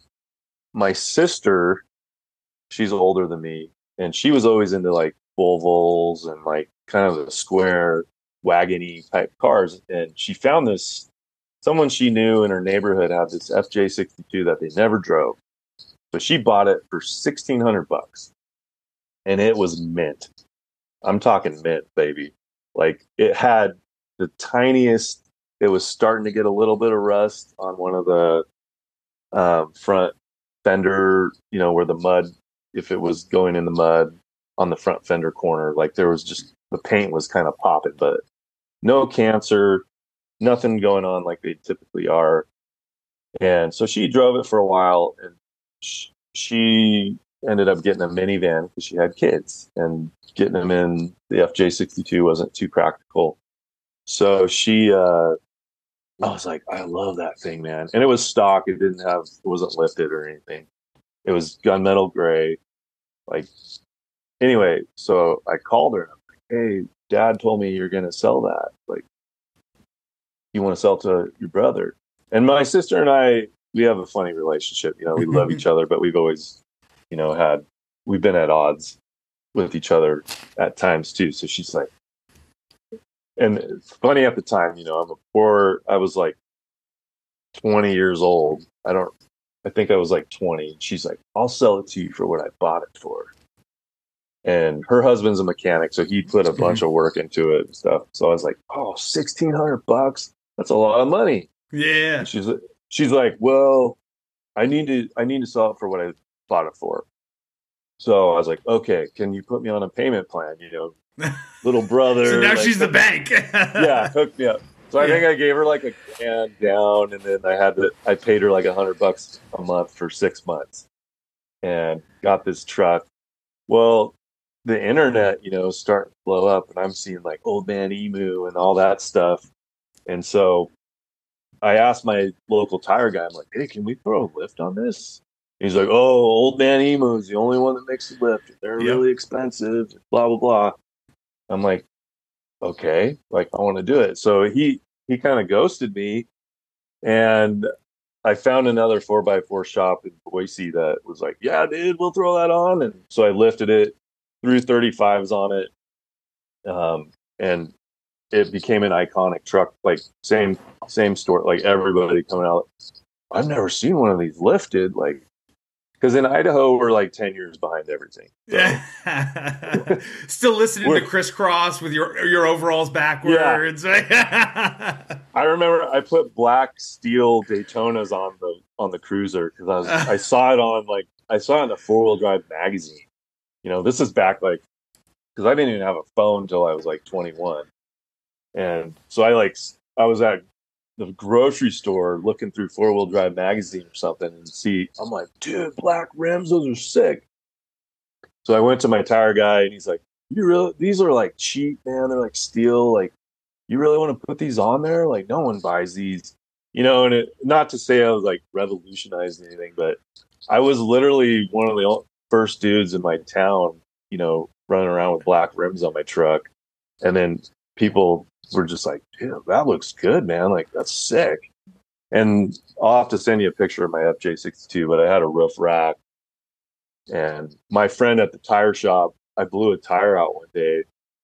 my sister, she's older than me, and she was always into like Volvos and like kind of the square wagony type cars. And she found this, someone she knew in her neighborhood had this F J sixty-two that they never drove. So she bought it for sixteen hundred bucks, and it was mint. I'm talking mint, baby. Like it had the tiniest, it was starting to get a little bit of rust on one of the Um, front fender, you know, where the mud, if it was going in the mud on the front fender corner, like there was just the paint was kind of popping, but no cancer, nothing going on like they typically are. And so she drove it for a while, and she, she ended up getting a minivan because she had kids, and getting them in the F J sixty-two wasn't too practical. So she, uh, I was like, I love that thing, man. And it was stock. It didn't have, it wasn't lifted or anything. It was gunmetal gray. Like, anyway, so I called her. I'm like, hey, Dad told me you're going to sell that. Like, you want to sell to your brother? And my sister and I, we have a funny relationship. You know, we love each other, but we've always, you know, had, we've been at odds with each other at times too. So she's like, and it's funny at the time, you know, I'm a poor, I was like twenty years old. I don't, I think I was like twenty. She's like, I'll sell it to you for what I bought it for. And her husband's a mechanic, so he put a bunch of work into it and stuff. So I was like, oh, sixteen hundred bucks. That's a lot of money. Yeah. And she's, she's like, well, I need to, I need to sell it for what I bought it for. So I was like, okay, can you put me on a payment plan? You know, little brother. So now like, she's the bank. Yeah, hooked me up. So I yeah. think I gave her like a grand down, and then I had to, I paid her like a hundred bucks a month for six months, and got this truck. Well, the internet, you know, starting to blow up, and I'm seeing like Old Man Emu and all that stuff. And so I asked my local tire guy, I'm like, hey, can we throw a lift on this? He's like, oh, Old Man Emu is the only one that makes a lift. They're Yep. really expensive, blah, blah, blah. I'm like, okay, like I want to do it. So he he kind of ghosted me, and I found another four by four shop in Boise that was like, yeah, dude, we'll throw that on. And so I lifted it, threw thirty-fives on it, um, and it became an iconic truck. Like same same store, like everybody coming out. I've never seen one of these lifted, like because in Idaho we're like ten years behind everything. So. Yeah. Still listening to Crisscross with your your overalls backwards. Yeah. I remember I put black steel Daytonas on the on the Cruiser because I was I saw it on like I saw it in a four wheel drive magazine. You know, this is back like because I didn't even have a phone until I was like twenty-one, and so I like I was at the grocery store looking through four wheel drive magazine or something and see I'm like, dude, black rims, those are sick. So I went to my tire guy and he's like, you really these are like cheap, man. They're like steel, like you really want to put these on there? Like no one buys these, you know, and it, not to say I was like revolutionizing anything, but I was literally one of the first dudes in my town, you know, running around with black rims on my truck. And then people were just like, yeah, that looks good, man. Like that's sick. And I'll have to send you a picture of my F J sixty-two, but I had a roof rack. And my friend at the tire shop, I blew a tire out one day.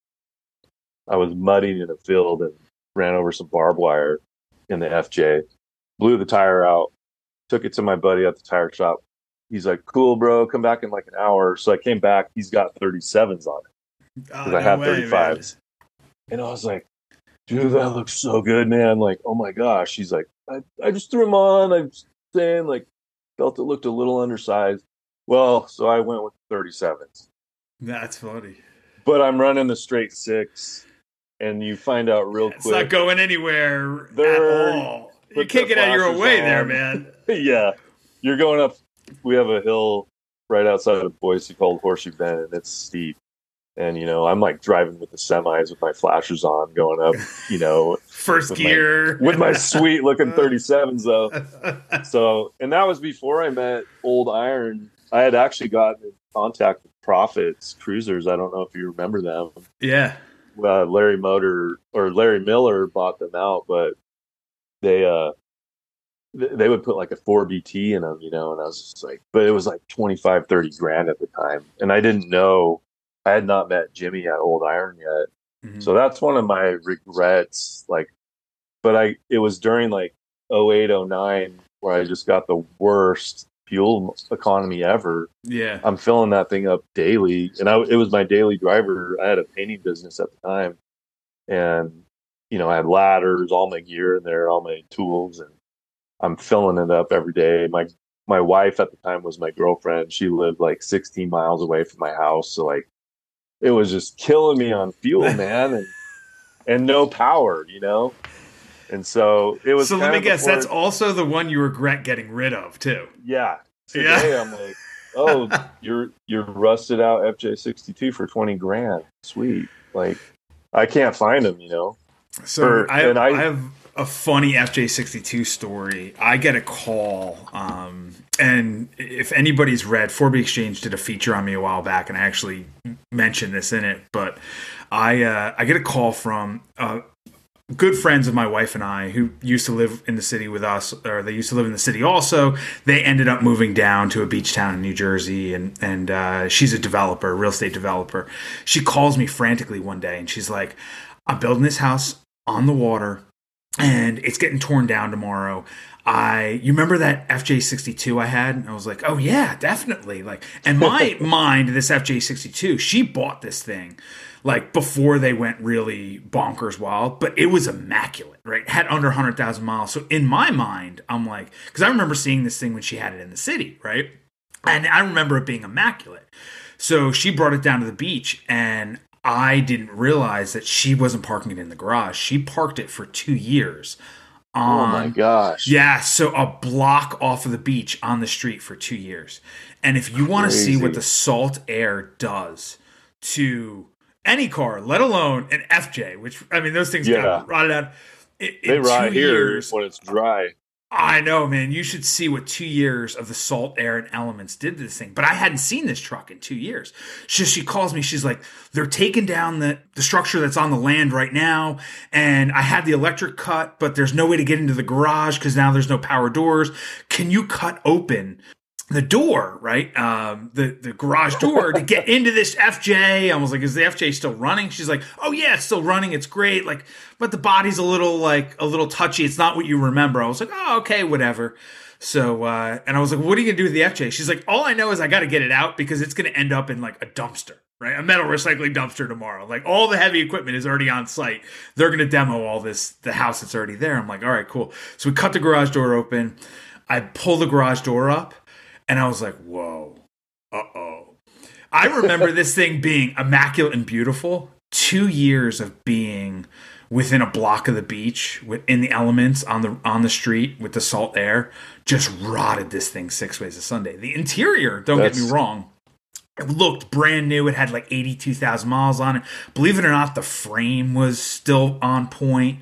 I was mudding in a field and ran over some barbed wire in the F J, blew the tire out, took it to my buddy at the tire shop. He's like, cool, bro, come back in like an hour. So I came back. He's got thirty-sevens on it because oh, I no had way, thirty-fives. Man. And I was like, dude, that looks so good, man. Like, oh my gosh. He's like, I, I just threw them on. I'm saying, like, felt it looked a little undersized. Well, so I went with thirty-sevens. That's funny. But I'm running the straight six, and you find out real it's quick. It's not going anywhere at all. You can't get out of your own way on. there, man. Yeah. You're going up. We have a hill right outside of Boise called Horseshoe Bend, and it's steep. And, you know, I'm like driving with the semis with my flashers on, going up, you know. First with gear. My, with my sweet looking thirty-sevens, though. So, and that was before I met Old Iron. I had actually gotten in contact with Profits Cruisers. I don't know if you remember them. Yeah. Uh, Larry Motor or Larry Miller bought them out, but they uh th- they would put like a four B T in them, you know, and I was just like, but it was like twenty-five, thirty grand at the time. And I didn't know, I had not met Jimmy at Old Iron yet. Mm-hmm. So that's one of my regrets. Like, but I, it was during like oh eight, oh nine where I just got the worst fuel economy ever. Yeah. I'm filling that thing up daily. And I, it was my daily driver. I had a painting business at the time. And, you know, I had ladders, all my gear in there, all my tools, and I'm filling it up every day. My my wife at the time was my girlfriend. She lived like sixteen miles away from my house. So like it was just killing me on fuel, man, and and no power, you know? And so it was. So let me guess, that's also the one you regret getting rid of too. Yeah. Today yeah. I'm like, oh, you're you're rusted out F J sixty-two for twenty grand. Sweet. Like I can't find them, you know. So for, I, I, I have a funny F J sixty-two story. I get a call, um, and if anybody's read, four B Exchange did a feature on me a while back, and I actually mentioned this in it. But I uh, I get a call from uh, good friends of my wife and I who used to live in the city with us, or they used to live in the city also. They ended up moving down to a beach town in New Jersey, and and uh, she's a developer, real estate developer. She calls me frantically one day, and she's like, I'm building this house on the water, and it's getting torn down tomorrow. I, you remember that F J sixty-two I had? And I was like, oh yeah, definitely. Like, and my mind, this F J sixty-two, she bought this thing like before they went really bonkers wild, but it was immaculate, right? Had under one hundred thousand miles. So in my mind, I'm like, because I remember seeing this thing when she had it in the city, right? And I remember it being immaculate. So she brought it down to the beach, and I didn't realize that she wasn't parking it in the garage. She parked it for two years. On, oh my gosh. Yeah, so a block off of the beach on the street for two years. And if you want to see what the salt air does to any car, let alone an F J, which, I mean, those things Yeah. got rotted out. In, They in rot two here years, when it's dry. I know, man. You should see what two years of the salt, air, and elements did to this thing. But I hadn't seen this truck in two years. She, she calls me. She's like, they're taking down the, the structure that's on the land right now. And I had the electric cut, but there's no way to get into the garage because now there's no power doors. Can you cut open the door, right? Um, the, the garage door to get into this F J. I was like, is the F J still running? She's like, oh yeah, it's still running. It's great. Like, but the body's a little like a little touchy. It's not what you remember. I was like, oh, okay, whatever. So, uh, and I was like, what are you gonna do with the F J? She's like, all I know is I got to get it out because it's going to end up in like a dumpster, right? A metal recycling dumpster tomorrow. Like all the heavy equipment is already on site. They're going to demo all this, the house that's already there. I'm like, all right, cool. So we cut the garage door open. I pull the garage door up. And I was like, whoa, uh-oh. I remember this thing being immaculate and beautiful. Two years of being within a block of the beach, in the elements, on the on the street with the salt air, just rotted this thing six ways to Sunday. The interior, don't That's... get me wrong, it looked brand new. It had like eighty-two thousand miles on it. Believe it or not, the frame was still on point.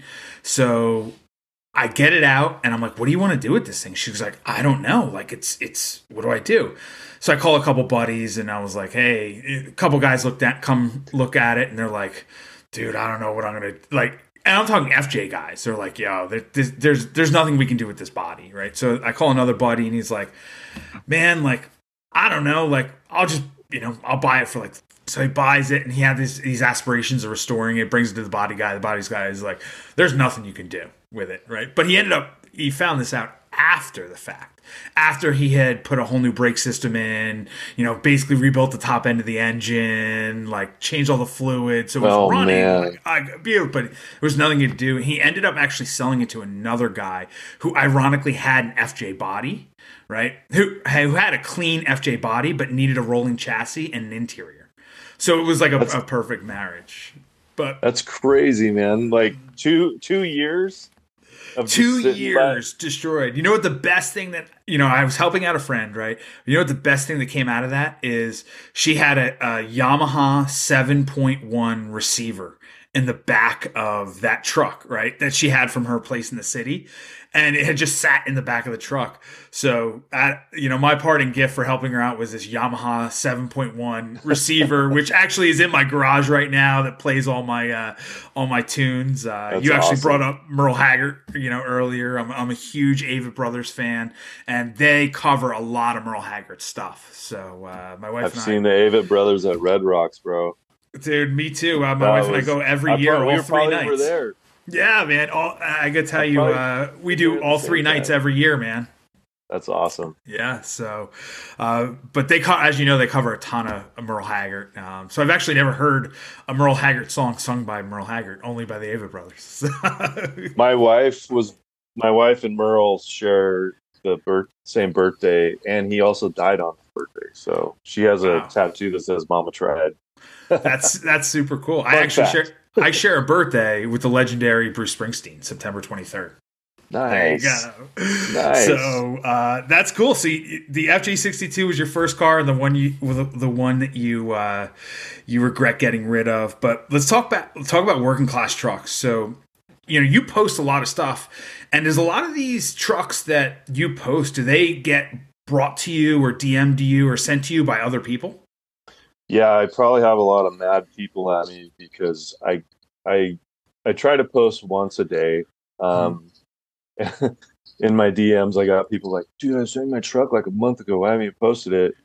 So I get it out and I'm like, what do you want to do with this thing? She was like, I don't know. Like, it's, it's, what do I do? So I call a couple buddies and I was like, hey, a couple guys looked at, come look at it. And they're like, dude, I don't know what I'm going to like. And I'm talking F J guys. They're like, yo, there, there's, there's, there's nothing we can do with this body. Right. So I call another buddy and he's like, man, like, I don't know. Like, I'll just, you know, I'll buy it for like, so he buys it and he had these, these aspirations of restoring it, brings it to the body guy. The body's guy is like, there's nothing you can do with it, right? But he ended up, he found this out after the fact, after he had put a whole new brake system in, you know, basically rebuilt the top end of the engine, like changed all the fluids, so it was oh, running. Man. Like, I, but there was nothing to do. He ended up actually selling it to another guy who ironically had an F J body, right? Who, who had a clean F J body, but needed a rolling chassis and an interior. So it was like a, a perfect marriage. But that's crazy, man. Like two two years of two years by. destroyed. You know what the best thing that, you know, I was helping out a friend, right? You know what the best thing that came out of that is she had a, a Yamaha seven point one receiver in the back of that truck, right? That she had from her place in the city. And it had just sat in the back of the truck. So, at, you know, my parting gift for helping her out was this Yamaha seven point one receiver, which actually is in my garage right now that plays all my uh, all my tunes. Uh, you actually awesome. brought up Merle Haggard, you know, earlier. I'm, I'm a huge Avett Brothers fan, and they cover a lot of Merle Haggard stuff. So, uh, my wife I've and I... seen the Avett Brothers at Red Rocks, bro. Dude, me too. Uh, my that wife was, and I go every I year, probably, all three nights. Were there. Yeah, man. All, I gotta tell you, uh, we do all three nights time. every year, man. That's awesome. Yeah. So, uh, but they, co- as you know, they cover a ton of, of Merle Haggard. Um, so I've actually never heard a Merle Haggard song sung by Merle Haggard, only by the Avett Brothers. my wife was, my wife and Merle share the birth, same birthday, and he also died on his birthday. So she has a wow. tattoo that says "Mama Tried." that's that's super cool. Fun I actually fact. share. I share a birthday with the legendary Bruce Springsteen, September twenty-third. Nice. There you go. Nice. So uh, that's cool. So you, the F J sixty-two was your first car, and the one you the, the one that you uh, you regret getting rid of. But let's talk about let's talk about working class trucks. So you know you post a lot of stuff, and there's a lot of these trucks that you post. Do they get brought to you or D M'd to you or sent to you by other people? Yeah, I probably have a lot of mad people at me because I I I try to post once a day. Um, mm-hmm. In my D Ms, I got people like, "Dude, I sent my truck like a month ago. Why haven't you posted it?"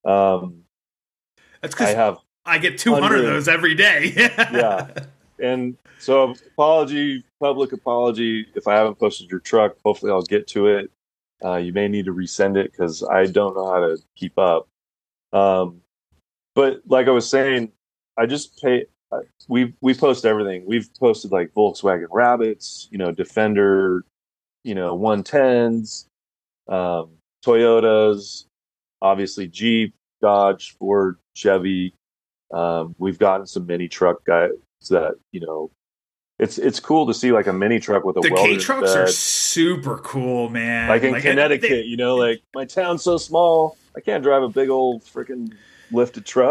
Um, That's because I have I get two hundred of those every day. Yeah, and so apology, public apology, if I haven't posted your truck. Hopefully, I'll get to it. Uh, you may need to resend it because I don't know how to keep up. Um, But like I was saying, I just pay. We we post everything. We've posted like Volkswagen Rabbits, you know, Defender, you know, one tens, um, Toyotas, obviously Jeep, Dodge, Ford, Chevy. Um, we've gotten some mini truck guys that you know, it's it's cool to see like a mini truck with a the welder K trucks bed. are super cool, man. Like in like, Connecticut, they, you know, like my town's so small, I can't drive a big old freaking lifted truck.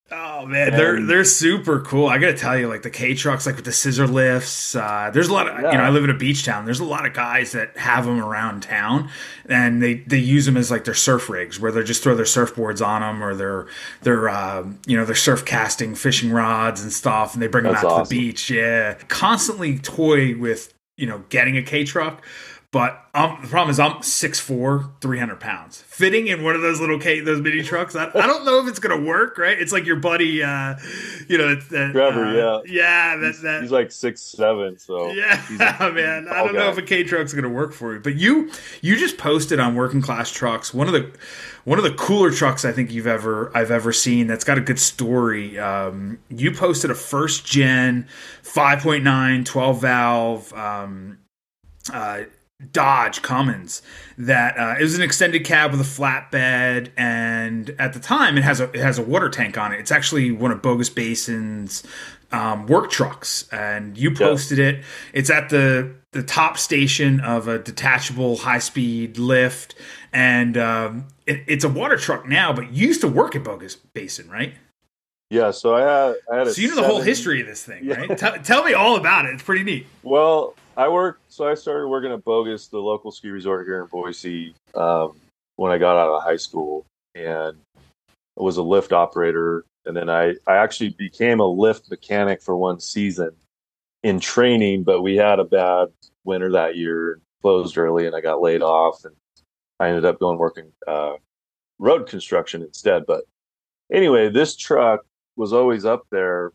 Oh man, they're And they're super cool. I gotta tell you, like the K trucks, like with the scissor lifts. Uh, there's a lot of, you know, I yeah, live in a beach town. There's a lot of guys that have them around town, and they they use them as like their surf rigs, where they just throw their surfboards on them, or their their um, you know, their surf casting fishing rods and stuff, and they bring them that's out to the awesome. beach. Yeah, constantly toy with, you know, getting a K truck. But um, the problem is I'm six foot four, three hundred pounds. Fitting in one of those little K, those mini trucks, I, I don't know if it's going to work, right? It's like your buddy, uh, you know, that, Trevor, uh, yeah, yeah, that, he's that, he's like six seven, so yeah, he's a he's a man. I tall don't know guy. if a K truck's going to work for you. But you, you just posted on Working Class Trucks, one of the, one of the cooler trucks I think you've ever, I've ever seen that's got a good story. Um, you posted a first gen five point nine twelve valve, um, uh, Dodge Cummins that uh, it was an extended cab with a flatbed, and at the time it has a it has a water tank on it. It's actually one of Bogus Basin's um, work trucks, and you posted Yes. it. It's at the the top station of a detachable high speed lift, and um, it, it's a water truck now, but you used to work at Bogus Basin, right? Yeah, so I had I had a So you know the whole seven. history of this thing, Yeah. right? Tell, tell me all about it. It's pretty neat. Well, I worked. So I started working at Bogus, the local ski resort here in Boise, um, when I got out of high school, and I was a lift operator. And then I I actually became a lift mechanic for one season in training, but we had a bad winter that year and closed early, and I got laid off, and I ended up going working uh, road construction instead. But anyway, this truck was always up there,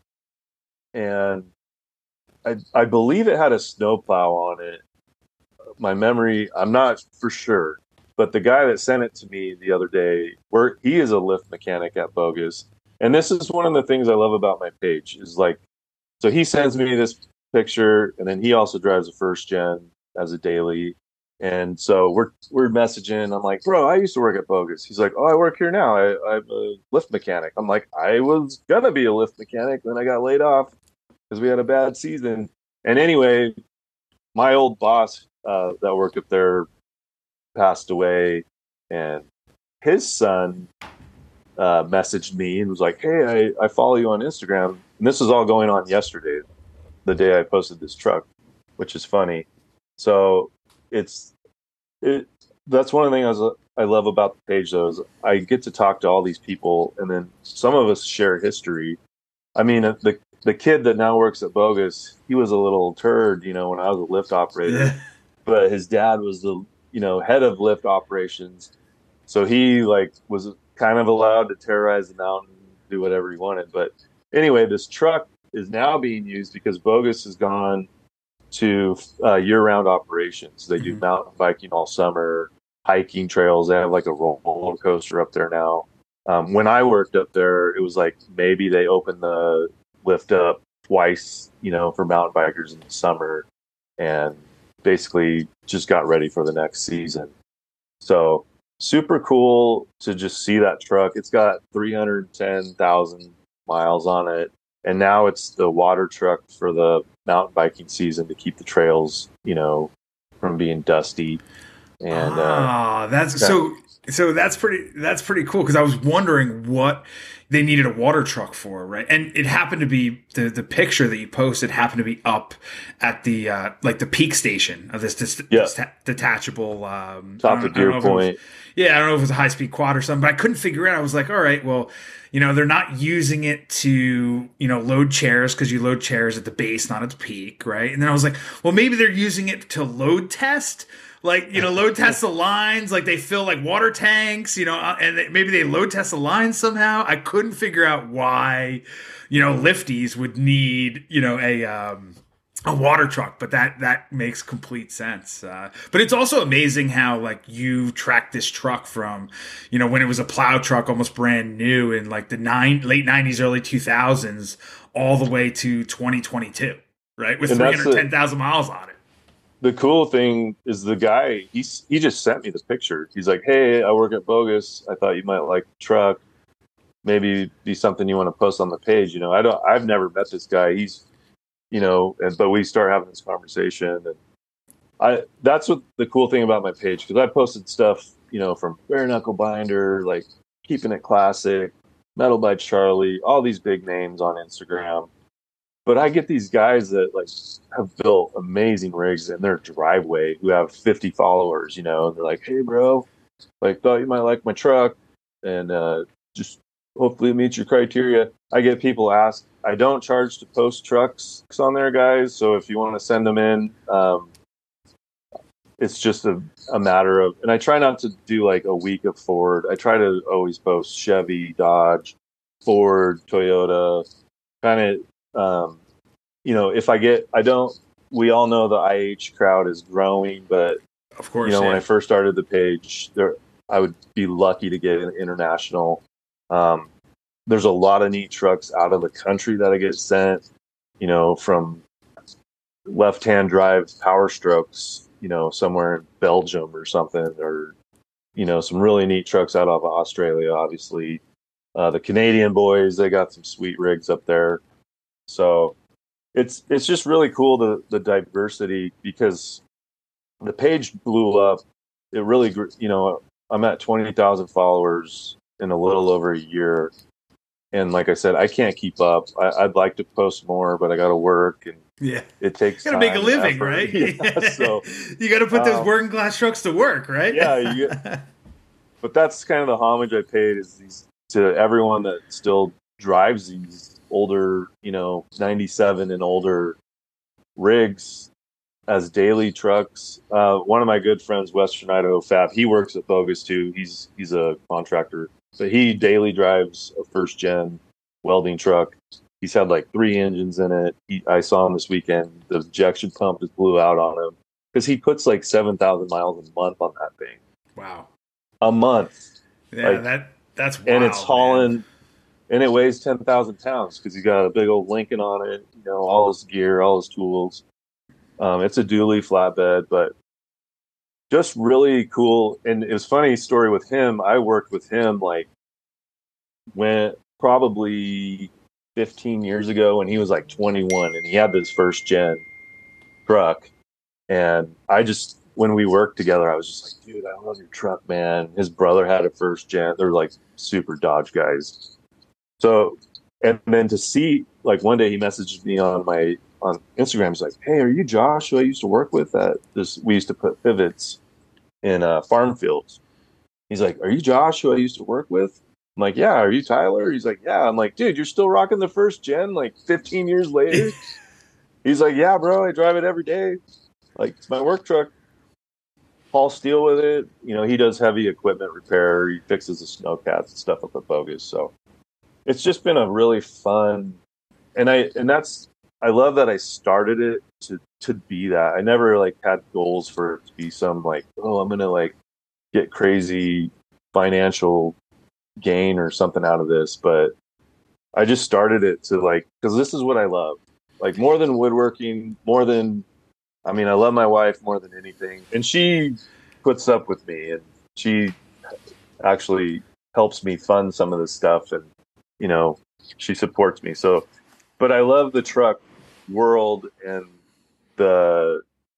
and I, I believe it had a snowplow on it. My memory, I'm not for sure, but the guy that sent it to me the other day, where he is a lift mechanic at Bogus, and this is one of the things I love about my page is like, so he sends me this picture, and then he also drives a first gen as a daily, and so we're we're messaging. I'm like, bro, I used to work at Bogus. He's like, oh, I work here now. I, I'm a lift mechanic. I'm like, I was gonna be a lift mechanic, then I got laid off because we had a bad season. And anyway, my old boss uh, that worked up there passed away, and his son uh, messaged me and was like, "Hey, I, I follow you on Instagram." And this was all going on yesterday, the day I posted this truck, which is funny. So it's it. That's one of the things I, I love about the page, though, is I get to talk to all these people, and then some of us share history. I mean, the the kid that now works at Bogus, he was a little turd, you know, when I was a lift operator, Yeah. but his dad was the, you know, head of lift operations. So he like was kind of allowed to terrorize the mountain, do whatever he wanted. But anyway, this truck is now being used because Bogus has gone to uh, year-round operations. They do Mhm. mountain biking all summer, hiking trails. They have like a roller coaster up there now. Um, when I worked up there, it was like maybe they opened the lift up twice, you know, for mountain bikers in the summer, and basically just got ready for the next season. So super cool to just see that truck. It's got three hundred ten thousand miles on it. And now it's the water truck for the mountain biking season to keep the trails, you know, from being dusty. And uh, Ah, that's yeah, so so that's pretty that's pretty cool because I was wondering what they needed a water truck for, right? And it happened to be the the picture that you posted happened to be up at the uh like the peak station of this, this, yeah, this detachable um I top of don't, I don't Deer know if it was Point. yeah, I don't know if it was a high speed quad or something, but I couldn't figure it out. I was like, all right, well, you know, they're not using it to, you know, load chairs because you load chairs at the base, not at the peak, right? And then I was like, well, maybe they're using it to load test, like, you know, load test the lines, like they fill like water tanks, you know, uh, and they, maybe they load test the lines somehow. I couldn't figure out why, you know, lifties would need, you know, a um, a water truck, but that that makes complete sense. Uh, but it's also amazing how like you tracked this truck from, you know, when it was a plow truck, almost brand new in like the nine late nineties, early two thousands, all the way to twenty twenty-two, right, with And three that's hundred the ten thousand miles on it. the cool thing is the guy, he's he just sent me the picture. He's like, "Hey, I work at Bogus. I thought you might like the truck. Maybe be something you want to post on the page." You know, I don't I've never met this guy. He's, you know, and but we start having this conversation, and I that's what the cool thing about my page, because I posted stuff, you know, from bare knuckle binder, like keeping it classic, Metal by Charlie, all these big names on Instagram. But I get these guys that like have built amazing rigs in their driveway who have fifty followers, you know, and they're like, "Hey, bro, like thought you might like my truck, and uh, just hopefully it meets your criteria." I get people ask. I don't charge to post trucks on there, guys. So if you want to send them in, um, it's just a, a matter of, and I try not to do like a week of Ford. I try to always post Chevy, Dodge, Ford, Toyota, kind of. Um, you know, if I get, I don't, we all know the I H crowd is growing, but of course, you know, yeah. when I first started the page there, I would be lucky to get an international. Um, there's a lot of neat trucks out of the country that I get sent, you know, from left-hand drive Power Strokes, you know, somewhere in Belgium or something, or, you know, some really neat trucks out of Australia, obviously. Uh, the Canadian boys, they got some sweet rigs up there. So it's it's just really cool, the the diversity, because the page blew up. It really, you know, I'm at twenty thousand followers in a little over a year. And like I said, I can't keep up. I, I'd like to post more, but I got to work, and yeah, it takes you got to make a living, effort. right? Yeah, so you got to put those um, working class trucks to work, right? Yeah, you, but that's kind of the homage I paid is these to everyone that still drives these older, you know, ninety-seven and older rigs as daily trucks. Uh, one of my good friends, Western Idaho Fab, he works at Bogus too. He's he's a contractor, but he daily drives a first gen welding truck. He's had like three engines in it. He, I saw him this weekend. The ejection pump just blew out on him because he puts like seven thousand miles a month on that thing. Wow, a month. Yeah, like, that that's wild, and it's hauling. Man. And it weighs ten thousand pounds because he's got a big old Lincoln on it, you know, all his gear, all his tools. Um, it's a dually flatbed, but just really cool. And it was a funny story with him. I worked with him like when probably fifteen years ago when he was like twenty-one, and he had this first gen truck. And I just, when we worked together, I was just like, dude, I love your truck, man. His brother had a first gen. They're like super Dodge guys. So, and then to see, like one day he messaged me on my, on Instagram. He's like, "Hey, are you Josh, who I used to work with at this, we used to put pivots in uh, farm fields." He's like, "Are you Josh, who I used to work with?" I'm like, "Yeah." "Are you Tyler?" He's like, "Yeah." I'm like, "Dude, you're still rocking the first gen like fifteen years later?" He's like, "Yeah, bro, I drive it every day. Like, it's my work truck. Haul steel with it." You know, he does heavy equipment repair. He fixes the snowcats and stuff up at Bogus. So it's just been a really fun, and I, and that's, I love that I started it to, to be that. I never like had goals for it to be some like, oh, I'm going to like get crazy financial gain or something out of this. But I just started it to like, cause this is what I love, like more than woodworking, more than, I mean, I love my wife more than anything, and she puts up with me, and she actually helps me fund some of this stuff, and, you know, she supports me. So, but I love the truck world and the,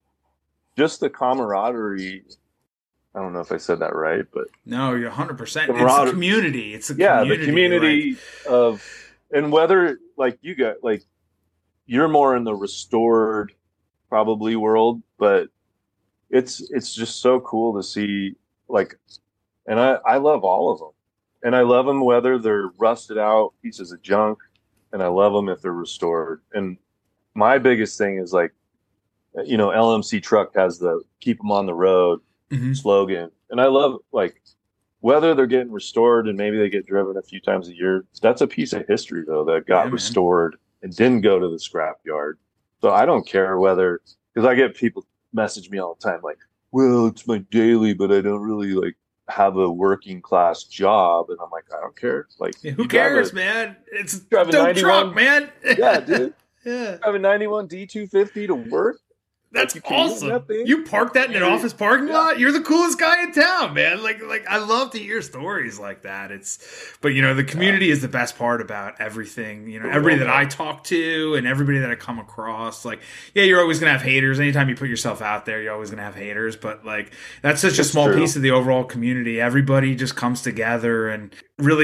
just the camaraderie. I don't know if I said that right, but no, you're one hundred percent. It's a community. It's a yeah, community, the community like, of, and whether like you got, like you're more in the restored probably world, but it's, it's just so cool to see, like, and I, I love all of them. And I love them whether they're rusted out pieces of junk, and I love them if they're restored. And my biggest thing is like, you know, L M C Truck has the keep them on the road mm-hmm. slogan. And I love like whether they're getting restored and maybe they get driven a few times a year. That's a piece of history though that got yeah, restored and didn't go to the scrap yard. So I don't care whether, because I get people message me all the time like, well, it's my daily, but I don't really like have a working class job. And I'm like, I don't care. Like, yeah, who cares, a, man? It's a dope truck, man. Yeah, dude. Yeah. Drive a ninety-one D two fifty to work. That's like, you awesome. That you park that in an office parking yeah. lot. You're the coolest guy in town, man. Like, like I love to hear stories like that. It's, but you know, the community yeah. is the best part about everything. You know, everybody that I talk to and everybody that I come across. Like, yeah, you're always gonna have haters. Anytime you put yourself out there, you're always gonna have haters. But like, that's such it's a small true. piece of the overall community. Everybody just comes together and really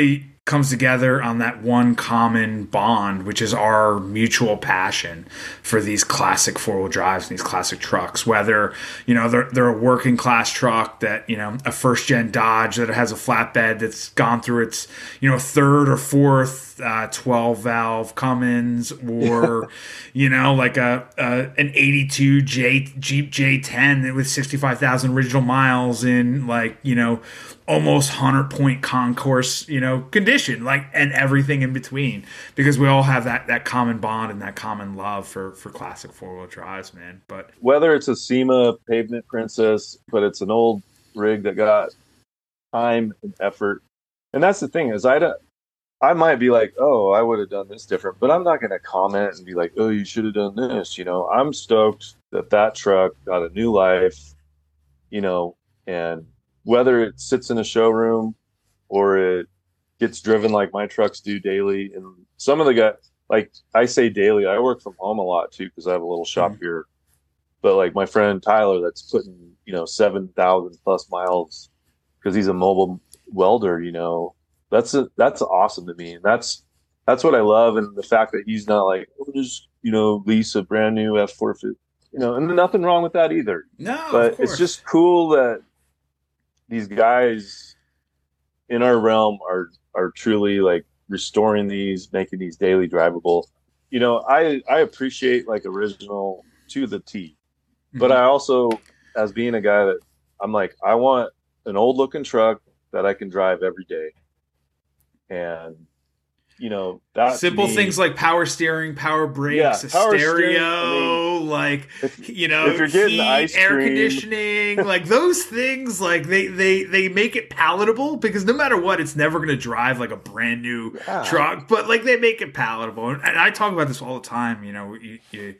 comes together on that one common bond, which is our mutual passion for these classic four-wheel drives and these classic trucks. Whether, you know, they're, they're a working class truck that, you know, a first gen Dodge that has a flatbed that's gone through its, you know, third or fourth uh, twelve valve Cummins, or, you know, like a, a an eighty-two J, Jeep J ten with sixty-five thousand original miles in, like, you know, almost hundred point concourse, you know, condition, like, and everything in between, because we all have that, that common bond and that common love for, for classic four wheel drives, man. But whether it's a SEMA Pavement Princess, but it's an old rig that got time and effort. And that's the thing is I don't, I might be like, oh, I would have done this different, but I'm not going to comment and be like, oh, you should have done this. You know, I'm stoked that that truck got a new life, you know, and whether it sits in a showroom or it gets driven like my trucks do daily. And some of the guys, like I say daily, I work from home a lot too, because I have a little shop mm-hmm. here. But like my friend Tyler, that's putting, you know, seven thousand plus miles because he's a mobile welder, you know, that's a, that's awesome to me. And that's, that's what I love. And the fact that he's not like, oh, just, you know, lease a brand new F four fifty, you know, and nothing wrong with that either. No, but it's just cool that these guys in our realm are, are truly like restoring these, making these daily drivable. You know, I, I appreciate like original to the T, mm-hmm. but I also, as being a guy that I'm like, I want an old looking truck that I can drive every day. And, you know, that simple me, things like power steering, power brakes, yeah, a power stereo, steering, I mean, like, if, you know, if you're getting heat, ice air cream. conditioning, like those things, like they, they, they make it palatable, because no matter what, it's never going to drive like a brand new yeah. truck, but like they make it palatable. And I talk about this all the time, you know, you, you,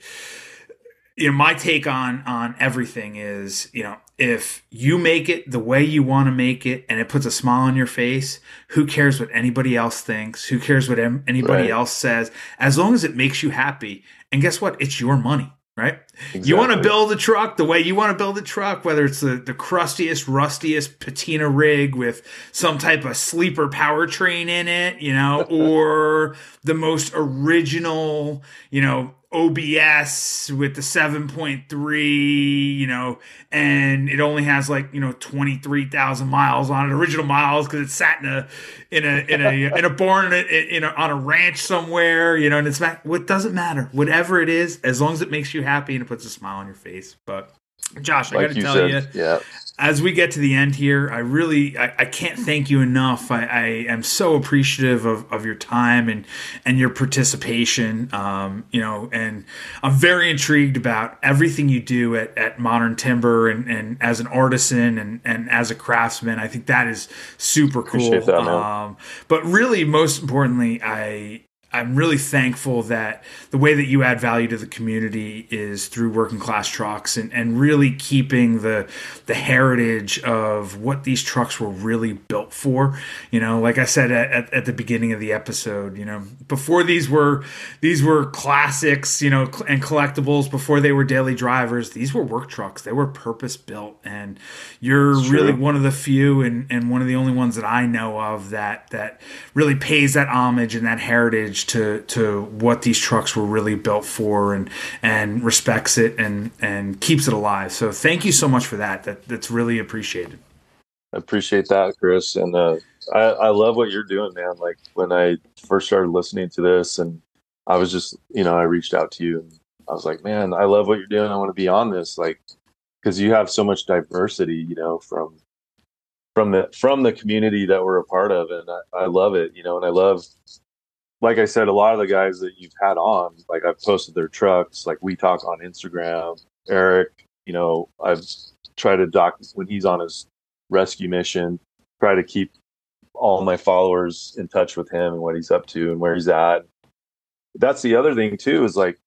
you know, my take on, on everything is, you know, if you make it the way you want to make it and it puts a smile on your face, who cares what anybody else thinks? Who cares what em- anybody right. else says? As long as it makes you happy. And guess what? It's your money, right? Exactly. You want to build a truck the way you want to build a truck, whether it's the, the crustiest, rustiest patina rig with some type of sleeper powertrain in it, you know, or the most original, you know, O B S with the seven point three, you know, and it only has like, you know, twenty-three thousand miles on it, original miles, because it's sat in a, in a, in a, in a barn, in a, in a, on a ranch somewhere, you know, and it's not, what doesn't matter, whatever it is, as long as it makes you happy and it puts a smile on your face. But Josh, I like got to you tell said, you, yeah. as we get to the end here, I really, I, I can't thank you enough. I, I am so appreciative of, of your time and, and your participation. Um, you know, and I'm very intrigued about everything you do at, at Modern Timber and, and as an artisan and, and as a craftsman. I think that is super cool. Appreciate that, man. Um, but really, most importantly, I, I'm really thankful that the way that you add value to the community is through working class trucks and, and really keeping the the heritage of what these trucks were really built for. You know, like I said at, at the beginning of the episode, you know, before these were these were classics, you know, and collectibles, before they were daily drivers, these were work trucks. They were purpose built, and you're really one of the few and, and one of the only ones that I know of that that really pays that homage and that heritage to to what these trucks were really built for, and and respects it and and keeps it alive. So thank you so much for that. That that's really appreciated. I appreciate that, Chris, and uh, I I love what you're doing, man. Like when I first started listening to this, and I was just, you know, I reached out to you, and I was like, man, I love what you're doing. I want to be on this, like, because you have so much diversity, you know, from from the from the community that we're a part of, and I, I love it, you know, and I love. Like I said, a lot of the guys that you've had on, like I've posted their trucks, like we talk on Instagram. Eric, you know, I've tried to doc when he's on his rescue mission, try to keep all my followers in touch with him and what he's up to and where he's at. That's the other thing too, is like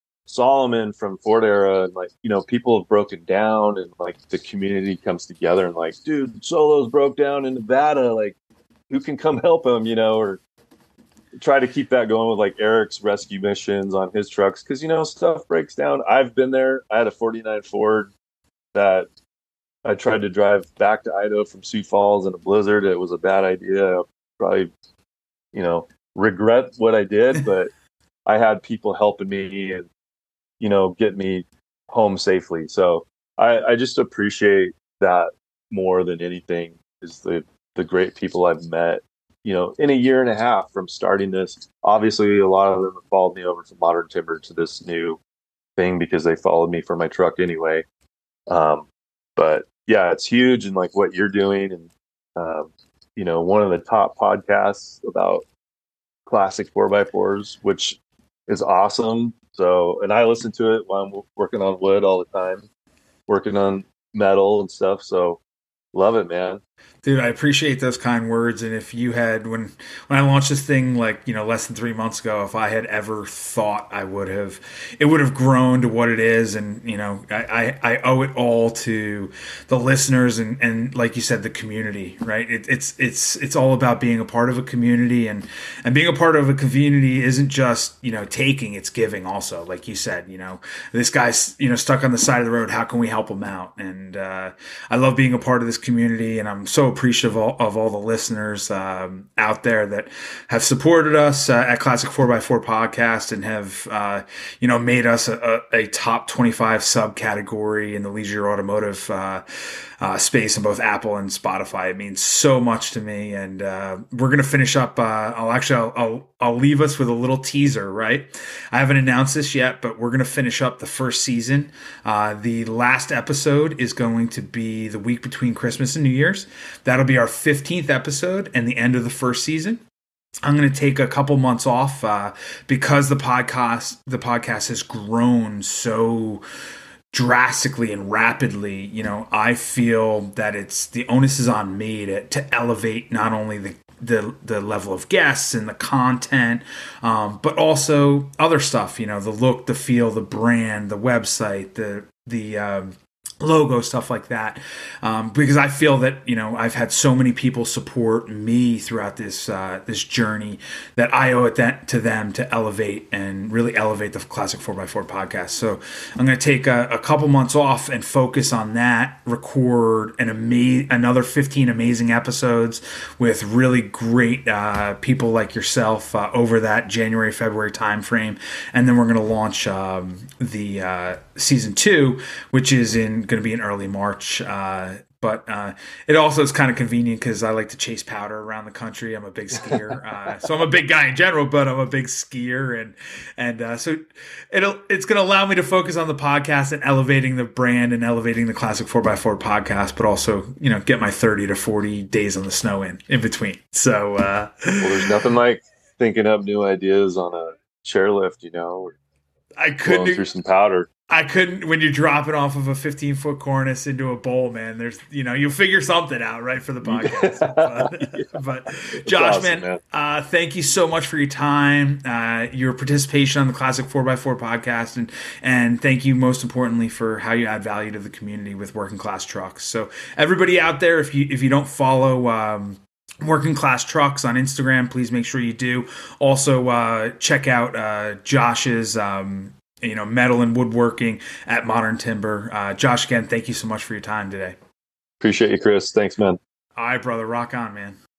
Solomon from Ford Era, and like, you know, people have broken down and like the community comes together and like, dude, Solo's broke down in Nevada, like who can come help him, you know, or try to keep that going with like Eric's rescue missions on his trucks, because you know stuff breaks down. I've been there. I had a forty-nine Ford that I tried to drive back to Idaho from Sioux Falls in a blizzard. It was a bad idea. I probably you know, regret what I did, but I had people helping me and, you know, get me home safely. So I, I just appreciate that more than anything, is the, the great people I've met, you know, in a year and a half from starting this. Obviously, a lot of them have followed me over from Modern Timber to this new thing because they followed me for my truck anyway. Um, but yeah, it's huge. And like what you're doing, and, um, you know, one of the top podcasts about classic four by fours, which is awesome. So, and I listen to it while I'm working on wood all the time, working on metal and stuff. So love it, man. Dude, I appreciate those kind words. And if you had, when when I launched this thing, like, you know, less than three months ago, if I had ever thought I would have, it would have grown to what it is. And, you know, I, I, I owe it all to the listeners and, and like you said, the community, right? It, it's, it's, it's all about being a part of a community, and, and being a part of a community isn't just, you know, taking, it's giving also. Like you said, you know, this guy's, you know, stuck on the side of the road. How can we help him out? And, uh, I love being a part of this community, and I'm so appreciative of all, of all the listeners um, out there that have supported us uh, at Classic four by four Podcast, and have uh, you know made us a, a top twenty-five subcategory in the leisure automotive uh, uh, space in both Apple and Spotify. It means so much to me, and uh, we're gonna finish up. Uh, I'll actually I'll, I'll I'll leave us with a little teaser. Right, I haven't announced this yet, but we're gonna finish up the first season. Uh, the last episode is going to be the week between Christmas and New Year's. That'll be our fifteenth episode and the end of the first season. I'm going to take a couple months off uh, because the podcast the podcast has grown so drastically and rapidly. You know, I feel that it's the onus is on me to, to elevate not only the the the level of guests and the content, um, but also other stuff. You know, the look, the feel, the brand, the website, the the um, logo, stuff like that, um, because I feel that, you know, I've had so many people support me throughout this uh, this journey that I owe it that to them to elevate and really elevate the Classic four by four Podcast. So I'm going to take a, a couple months off and focus on that, record an ama- another fifteen amazing episodes with really great uh, people like yourself uh, over that January, February timeframe. And then we're going to launch um, the uh, season two, which is in going to be in early March. Uh, but uh, it also is kind of convenient because I like to chase powder around the country. I'm a big skier, uh, so I'm a big guy in general, but I'm a big skier, and and uh, so it'll it's going to allow me to focus on the podcast and elevating the brand and elevating the Classic four by four Podcast, but also, you know, get my thirty to forty days on the snow in in between. So uh, well, there's nothing like thinking up new ideas on a chairlift, you know. I couldn't blowing through some powder. I couldn't, when you drop it off of a fifteen foot cornice into a bowl, man, there's, you know, you'll figure something out, right, for the podcast. but, Yeah. but Josh, awesome, man, man. Uh, thank you so much for your time, uh, your participation on the Classic four by four Podcast, and, and thank you most importantly for how you add value to the community with Working Class Trucks. So everybody out there, if you, if you don't follow, um, Working Class Trucks on Instagram, please make sure you do. Also, uh, check out uh, Josh's, um, you know, metal and woodworking at Modern Timber. Uh, Josh, again, thank you so much for your time today. Appreciate you, Chris. Thanks, man. All right, brother. Rock on, man.